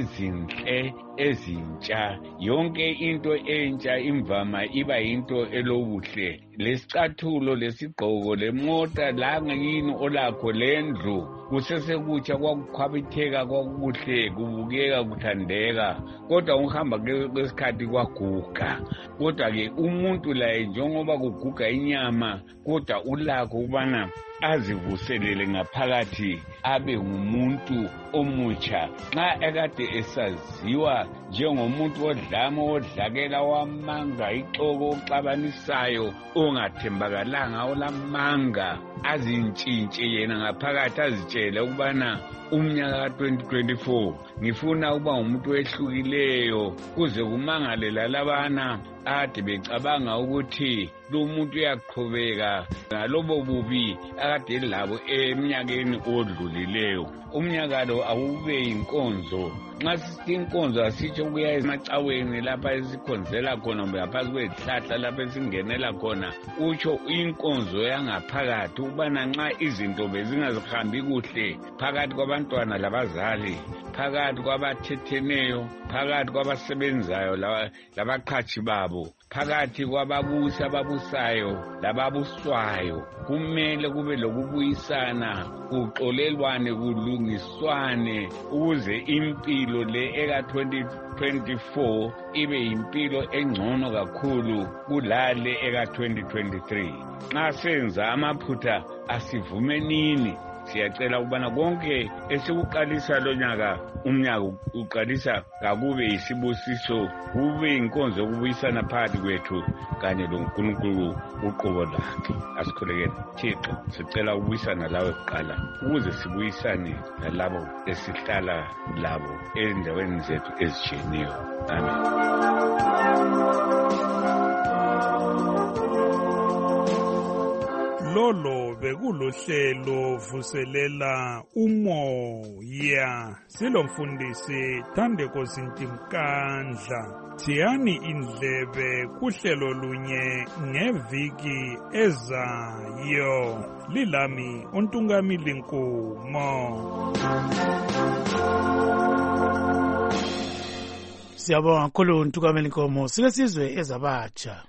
ezinhle ezintsha. Yonke into entsha imvama iba yinto elobuhle. Lesicathulo, lesigqoko, lemota, langini olakho, lendlu kusesekutsha, kwakukhwabitheka, kwakukuhle, kubukeka, kuthandeka. Kodwa ukuhamba kwesikhathi kwaguga. Kodwa-ke umuntu laye njengoba kuguga inyama, kodwa ulakho ukubana azivuselele ngaphakathi abe ngumuntu omutsha. Nxa ekade esaziwa njengomuntu odlakela, wamanga, ixoko, oxabanisayo, ongathembakalanga, olamanga, azintshintshe yena ngaphakathi, azitshele ukubana umnyaka ka-2024 ngifuna ukuba ngumuntu ehlukileyo, kuze kumangale lalabana ade becabanga ukuthi lo muntu uyaqhubeka ngalobo bubi akade labo eminyakeni odlulileyo. Umnyaka lo awube inkonzo. Nxa sithi inkonzo asitsho ukuya emacaweni lapha esikhonzela khona, kumbe ngaphansi kwezihlahla lapha esingenela khona. Utsho inkonzo yangaphakathi ukubana nxa izinto bezingazihambi kuhle phakathi kwabantwana labazali, phakathi kwabathetheneyo, phakathi kwabasebenzayo labaqhatshi babo, phakathi kwababusi ababusayo lababuswayo, kumele kube lokubuyisana, kuxolelwane, kulungiswane, ukuze impilo le eka-2024 ibe yimpilo engcono kakhulu kulale eka-2023. Nxa senza amaphutha asivumenini. Siyacela ukubana konke esikuqalisa lo nyaka, umnyaka uqalisa kakube yisibusiso, kube inkonzo yokubuyisana phakathi kwethu kanye loNkulunkulu uqobo lakhe. Asikhulekele Thixo, sicela ukubuyisana lawe kuqala, ukuze sibuyisane nalabo esihlala labo endaweni zethu ezitshiyeneyo. Amen. Lolo bekulohlelo vuselela umoya. Silomfundisi Thandeko Zintimkandla. Thiyani indlebe kuhlelo lunye ngeviki ezayo. Lilami uNtungamili Nkumo. Siyabonga kakhulu uNtungamili Nkumo. Sike sizwe ezabatsha.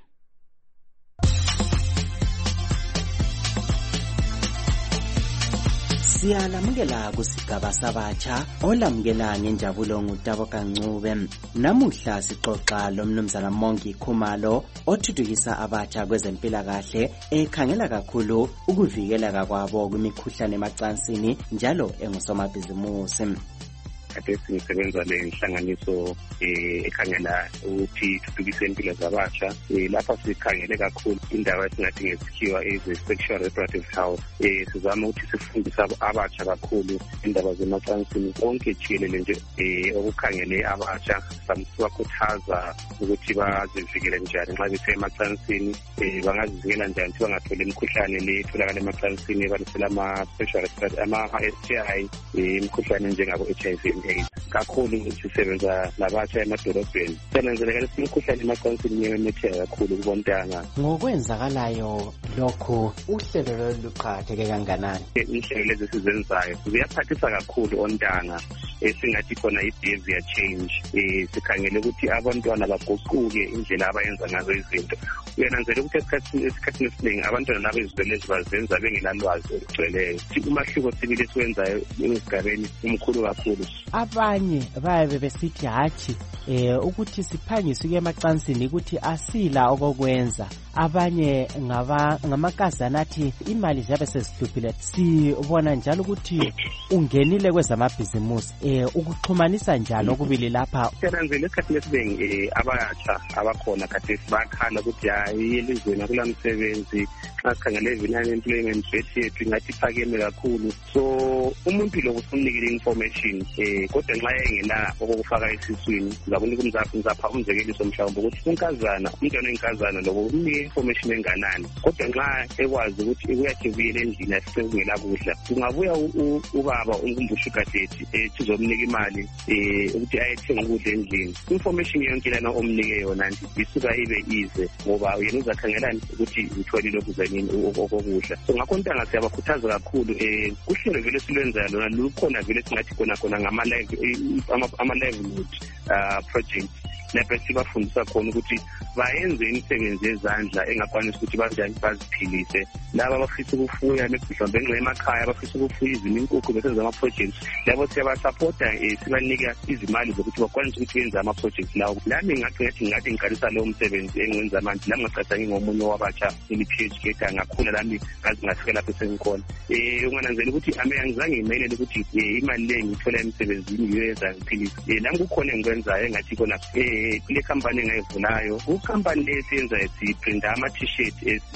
Siyalamukela kusigaba sabatsha olamukela ngenjabulo nguTabo Kancube. Namuhla sixoxa lomnumzana Mongi Khumalo othuthukisa abatsha kwezempilakahle ekhangela kakhulu ukuvikeleka kwabo kwimikhuhlane emacansini njalo engusomabhizimusi. Kade sisebenza le nhlanganiso ekhangela ukuthi thuthukise impilo zabatsha. Lapha sikhangele kakhulu indaba esingathi ngesikhiwa sexual reproductive health. Sizama ukuthi sifundise abatsha kakhulu indaba zemacansini konke jikelele nje okukhangele abatsha. Sibakhuthaza ukuthi bazivikele njani nxa bese emacansini, bangazivikela njani ukuthi bangatholi imikhuhlane le etholakala emacansini ebanisela ama-sexual ama-STI, imikhuhlane njengabo HIV. AIDS. Kakhulu sisebenza labatsha emadolobheni. Senanzeleka lesi mkhuhlane emacansini imemetheka kakhulu kubontanga. Ngokwenzakalayo lokho uhlelo lolu luqhatheke kanganani? Inhlelo lezi sizenzayo ziyaphathisa kakhulu ontanga. Singathi khona i-behavior change. Sikhangele ukuthi abantwana baguquke indlela abayenza ngazo izinto. Uyananzela ukuthi esikhathini esiningi abantwana laba izizwe bazenza bengelalwazi olugcweleyo. Umahluko sibili esiwenzayo esigabeni umkhulu kakhulu. Abanye bayabe besithi hatshi ukuthi siphangise ukuya emacansini ukuthi asila okokwenza. Abanye ngamakazana athi imali ziyabe sezihluphile. Sibona njalo ukuthi ungenile kwezamabhizimusi ukuxhumanisa njalo okubili lapha. Siyananzela esikhathini esiningi abatsha abakhona khathesi bakhala ukuthi hayi elizweni akulamsebenzi. Xa sikhangele unemployment rate yethu ingathi iphakeme kakhulu. So umuntu lo usunikile information kodwa nxa engena okokufaka esiswini ngakunika umzapha umzekeliso mhlawumbe ukuthi unkazana umntwana wenkazana lokho umnike information enganani. Kodwa nxa ekwazi ukuthi uyathi kuyele endlini asisengela kudla kungabuya ubaba unkumbusha gadeti sizomnika imali ukuthi ayethenga ukudla endlini. Information yonke lana omnike yona nje isuka ibe ize ngoba yena uzakhangelani ukuthi utholile okuzanini okokudla. So ngakho ntanga siyabakhuthaza kakhulu kuhlelo vele silwenzayo lona lukhona vele singathi khona ama-livelihood project lapho sibafundisa khona ukuthi bayenze imisebenzi yezandla engakwanisi ukuthi banjani baziphilise. Laba abafisa ukufuya mhlawumbe enxa emakhaya abafisa ukufuya izinkukhu besenza ama-projects labo siyabasapota sibanika izimali zokuthi bakwanise ukuthi benze ama-projects lawo. Lami ngathi ngiqalisa lowo msebenzi engiwenza manje lami ngacathi ngomunye wabatsha eli-PhD ngakhula lami ngazingafika lapho sengikhona. Ungananzela ukuthi angizange ngimayelele ukuthi imali le ngithola emsebenzini yiyo yenza ngiphilise. Lami kukhona engikwenzayo engathi khona kule company engayivulayo ukhampani lesenza siprinta ama-t-shirt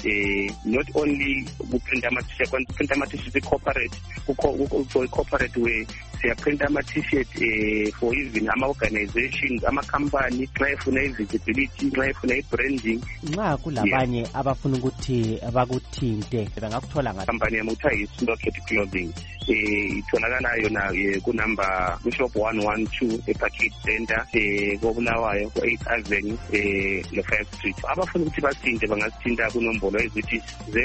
not only kuprinta ama-t-shirt kodwa kuprinta ama-t-shirt corporate for corporate way siyaprinta ama-t-shirt for even ama-organizations ama-company nxa efuna i-visibility nxa efuna i-branding. Nxa kulabanye abafuna ukuthi bakuthinte bangakuthola ngathi company yami kuthiwa yi-Snowcat Clothing itholakala yona kunumber Bishop 112 eParkit Center koBulawayo ku-8 Avenue le-5 Street. Abafuna ukuthi bathinte bangasithinta kunombolo ezithi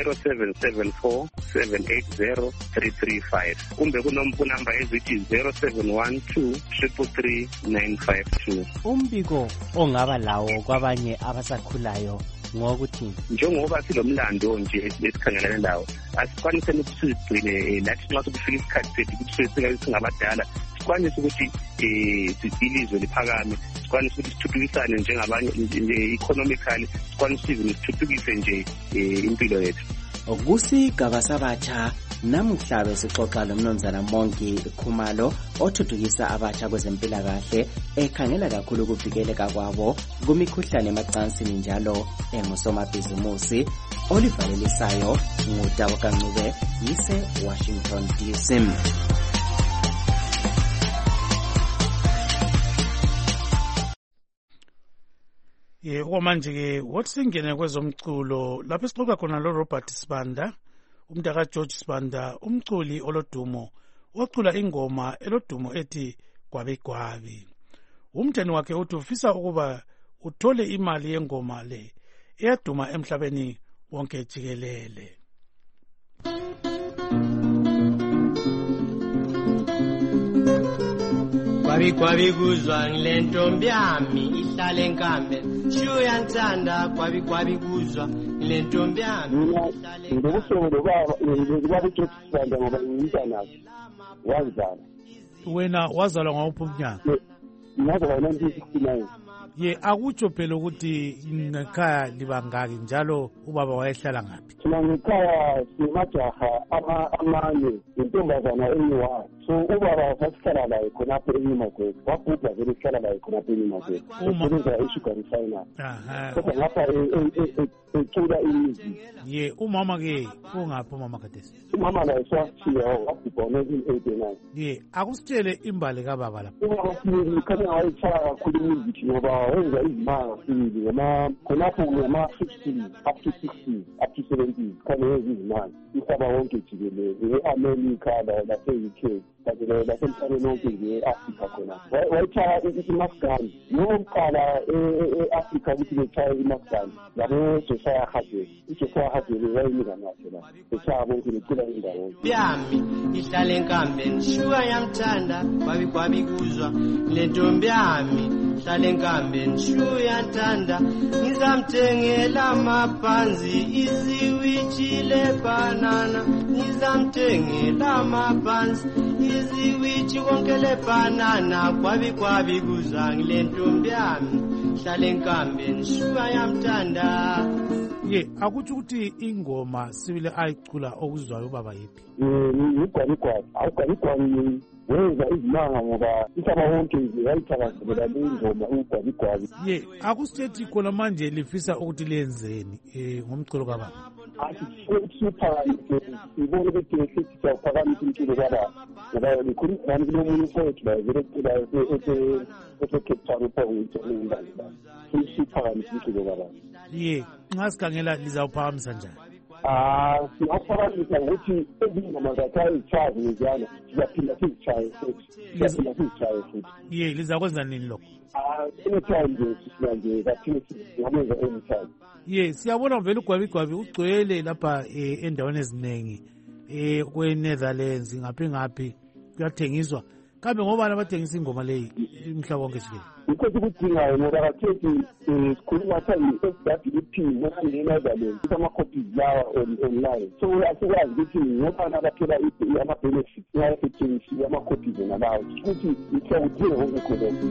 0774 780 335 kumbe kunumber ezithi 0712 333 952. Umbiko ongaba lawo kwabanye abasakhulayo ngokuthi njengoba silomlando nje esikhangelane lawo asikwanise ukuthi sigcine nathi nxa sekufika isikhathi sethu ukuthi singabadala sikwanise ukuthi ilizwe liphakame sikwanise ukuthi sithuthukisane njengabanye economically sikwanise ukuthi sithuthukise nje impilo yethu. Kusigaba sabatsha namuhla besixoxa lomnumzana Mongi Khumalo othuthukisa abatsha kwezempilakahle ekhangela kakhulu ukuvikeleka kwabo kumikhuhlane emacansini njalo engusomabhizimusi. Olivalelisayo nguDabo Kancube yise Washington DC. Okwamanje-ke wothi singene kwezomculo lapho sixoxa khona loRobert Sibanda umntaka George Sibanda umculi olodumo ocula ingoma elodumo ethi Gwabigwabi. Umtheni wakhe uthi ufisa ukuba uthole imali yengoma le eyaduma emhlabeni wonke jikelele. Gwabigwabi kuzwa ngile ntombi yami ihlale enkambe shuya ntsanda gwabigwabi kuzwa ngile ntombi yami ihlale ngokusongo baba uJohn Sibanda ngoba ngiyintana wazala. Wena wazalwa ngawuphi umnyaka? Ngazalwa ngo-1969. Akutsho phela ukuthi ngekhaya libangaki njalo ubaba wayehlala ngaphi? Thina ngekhaya simajaha amane intombazana eyi-1. So ubaba sasihlala laye khonapho eNyumakwethu wabhubha vele sihlala laye khonapho eNyumakwethu esebenza e-sugar refinery. Kodwa ngapha ecula imizi. Umama-ke ungaphi umama khathesi? Umama laye swashiya wabhubha ngo-1989. Akusitshele imbali kababa lapha. Ubaba sibili khanya wayetshaya kakhulu imizi ngoba wenza izimanga sibili khonapho ngama-60 up to 60 up to 70 khanya wenza izimanga umhlaba wonke jikelele e-America lase-UK. basemhlabeni wonke nje e-Afrika khona wayitshaya iMasgani yokuqala e-Afrika ukuthi betshaya iMasgani yabo Josiah Hadebe uJosiah Hadebe wayinika nathi la betshaya bonke becula indawo yami ihlala enkambeni shuka yamthanda kwabi kuzwa le ntombi yami ihlala enkambeni shuka yanthanda ngizamthengela amaphanzi iziwiji lebanana ngizamthengela amaphanzi iziwiji konke lebanana kwabi kuzwa le ntombi yami ihlala enkambeni shuka yamthanda. Akuthi ukuthi ingoma sibile ayicula okuzwayo ubaba yiphi? Ugwabigwabi wenza izimanga ngoba isaba wonke nje wayithakazelela le ngoma ugwabigwabi. Akusithethi khona manje lifisa ukuthi lenzeni ngomculo kababa? Sibone ukuthi siyawuphakamisa umculo kababa ngoba likhuluma kulo munye mfowethu la vele kucula ese-Cape Town uphokoyithonindazi siyiphakamisa umculo kababa. Nxa sikhangela lizawuphakamisa njani? Siyawuphakamisa ngokuthi ezingoma zakhe ayitshaye njalo siyaphinda sizitshaye futhi. Lizakwenza nini lokho? Anytime nje sisina nje kathini singamenza anytime. Siyabona vele ugwabigwabi ugcwele lapha endaweni eziningi kwe-Netherlands ngaphi kuyathengiswa. Kambe ngobani abathengisa ingoma leyi umhlaba wonke jikelele? Yikho sikudingayo ngoba bakhethi sikhuluma i-SWP noma ne-Netherlands ama-copies lawa online. So asikwazi ukuthi ngobani abathola ama-benefits nxa sethengisiwe ama-copies nalawo futhi siyakudinga konke khonokho.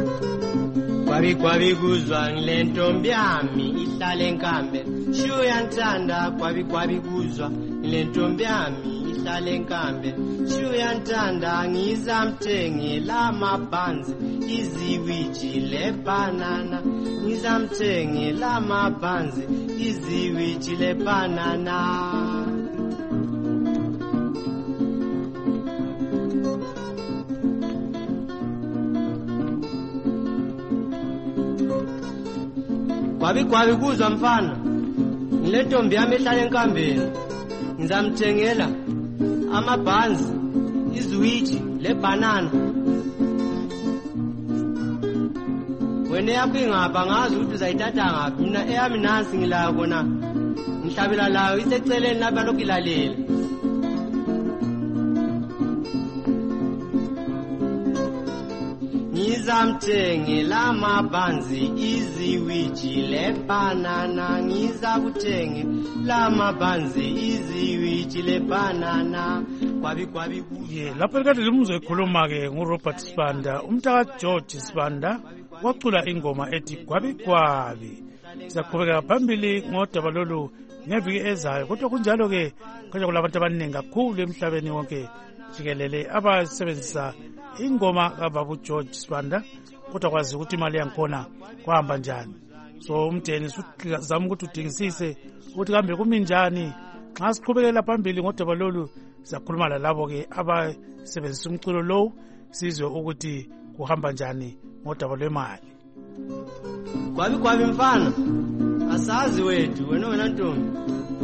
Kwabi kuzwa ngile ntombi yami ihlala enkambeni shuka yanthanda kwabi kuzwa ngile ntombi yami ihlala enkambeni shuka yanthanda ngizamthengela amabhanzi iziwiji lebanana ngizamthengela amabhanzi iziwiji lebanana. Kwabi kuzwa mfana ngile ntombi yami ehlala enkambeni ngizamthengela amabhanzi iziwiji lebanana. Wena yakho ingapha ngazi ukuthi uzayithatha ngaphi, mina eyami nansi ngilayo kona ngihlabela layo iseceleni lapha lokhu ilalela. Ngizamthengela amabhanzi iziwiji lebanana ngizakuthengela amabhanzi iziwiji lebanana. Kwabi lapho likade limuzwe ekhuluma-ke nguRobert Sibanda umntaka George Sibanda wacula ingoma ethi gwabigwabi. Sizaqhubeka phambili ngodaba lolu ngeviki ezayo, kodwa kunjalo-ke kanje kulabantu abaningi kakhulu emhlabeni wonke jikelele abasebenzisa ingoma kababa George Sibanda, kodwa kwazi ukuthi imali yangikhona kwahamba njani. So umdeni sizama ukuthi udingisise ukuthi kambe kumi njani. Nxa siqhubekela phambili ngodaba lolu sizakhuluma lalabo-ke abasebenzisa umculo lowu sizwe ukuthi kuhamba njani ngodaba lwemali. Kwabi mfana asazi wethu wena ntombi,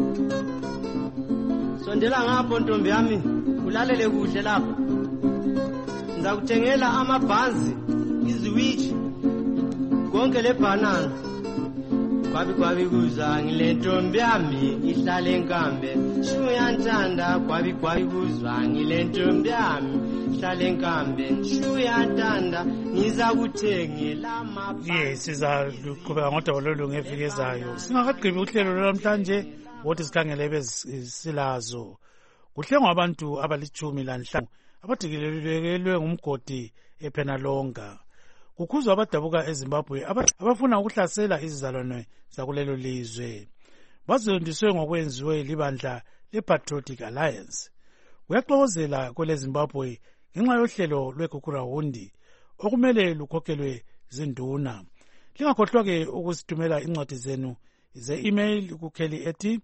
sondela ngapho ntombi yami ulalele kuhle lapha. Ngizakuthengela amabhanzi iziwiji konke lebanana. Kwabi kuzwa ngile ntombi yami ihlala enkambeni shuka yanthanda kwabi kuzwa ngile ntombi yami ihlala enkambeni shuka yanthanda ngizakuthengela amabhanzi. Sizaqhubeka ngodaba lolu ngeviki ezayo. Singakagqibi uhlelo lwanamhlanje wothi sikhangele ebesilazo. Kuhlengwa abantu abali-15 abadikelelwe ngumgodi ePenalonga. Kukhuzwa abadabuka eZimbabwe abafuna ukuhlasela izizalwane zakulelo lizwe. Bazondiswe ngokwenziwe libandla lePatriotic Alliance. Kuyaxokozela kwele Zimbabwe ngenxa yohlelo lweGukurahundi okumele lukhokhelwe zinduna. Lingakhohlwa-ke ukusithumela incwadi zenu ze-email kukheli ethi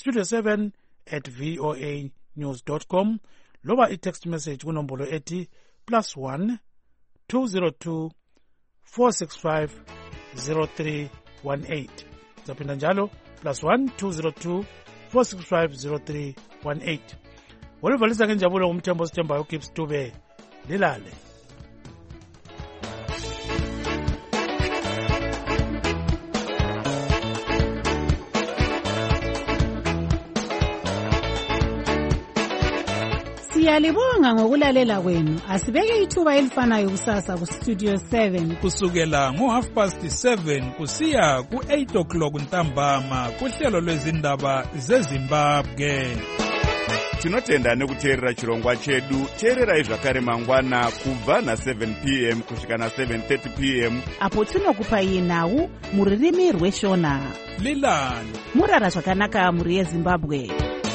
studio7@voanews.com loba i-text message kunombolo ethi +1 202 465 0318. Zaphinda njalo +1 202 465 0318. oluvalisa ngenjabulo ngumthembo sithembayo ugibbs dube. Lilale. Siyalibonga ngokulalela kwenu. Asibeke ithuba elifanayo kusasa ku Studio 7 kusukela ngo7:30 kusiya ku8 o'clock ntambama kuhlelo lwezindaba zeZimbabwe. Tinotenda nekuteerera chirongwa chedu. Teererai zvakare mangwana kubva na7 p.m. kusvika na7:30 p.m. apo tinokupai nhau muririmi rweshona. Lilani murara zvakanaka muri yeZimbabwe.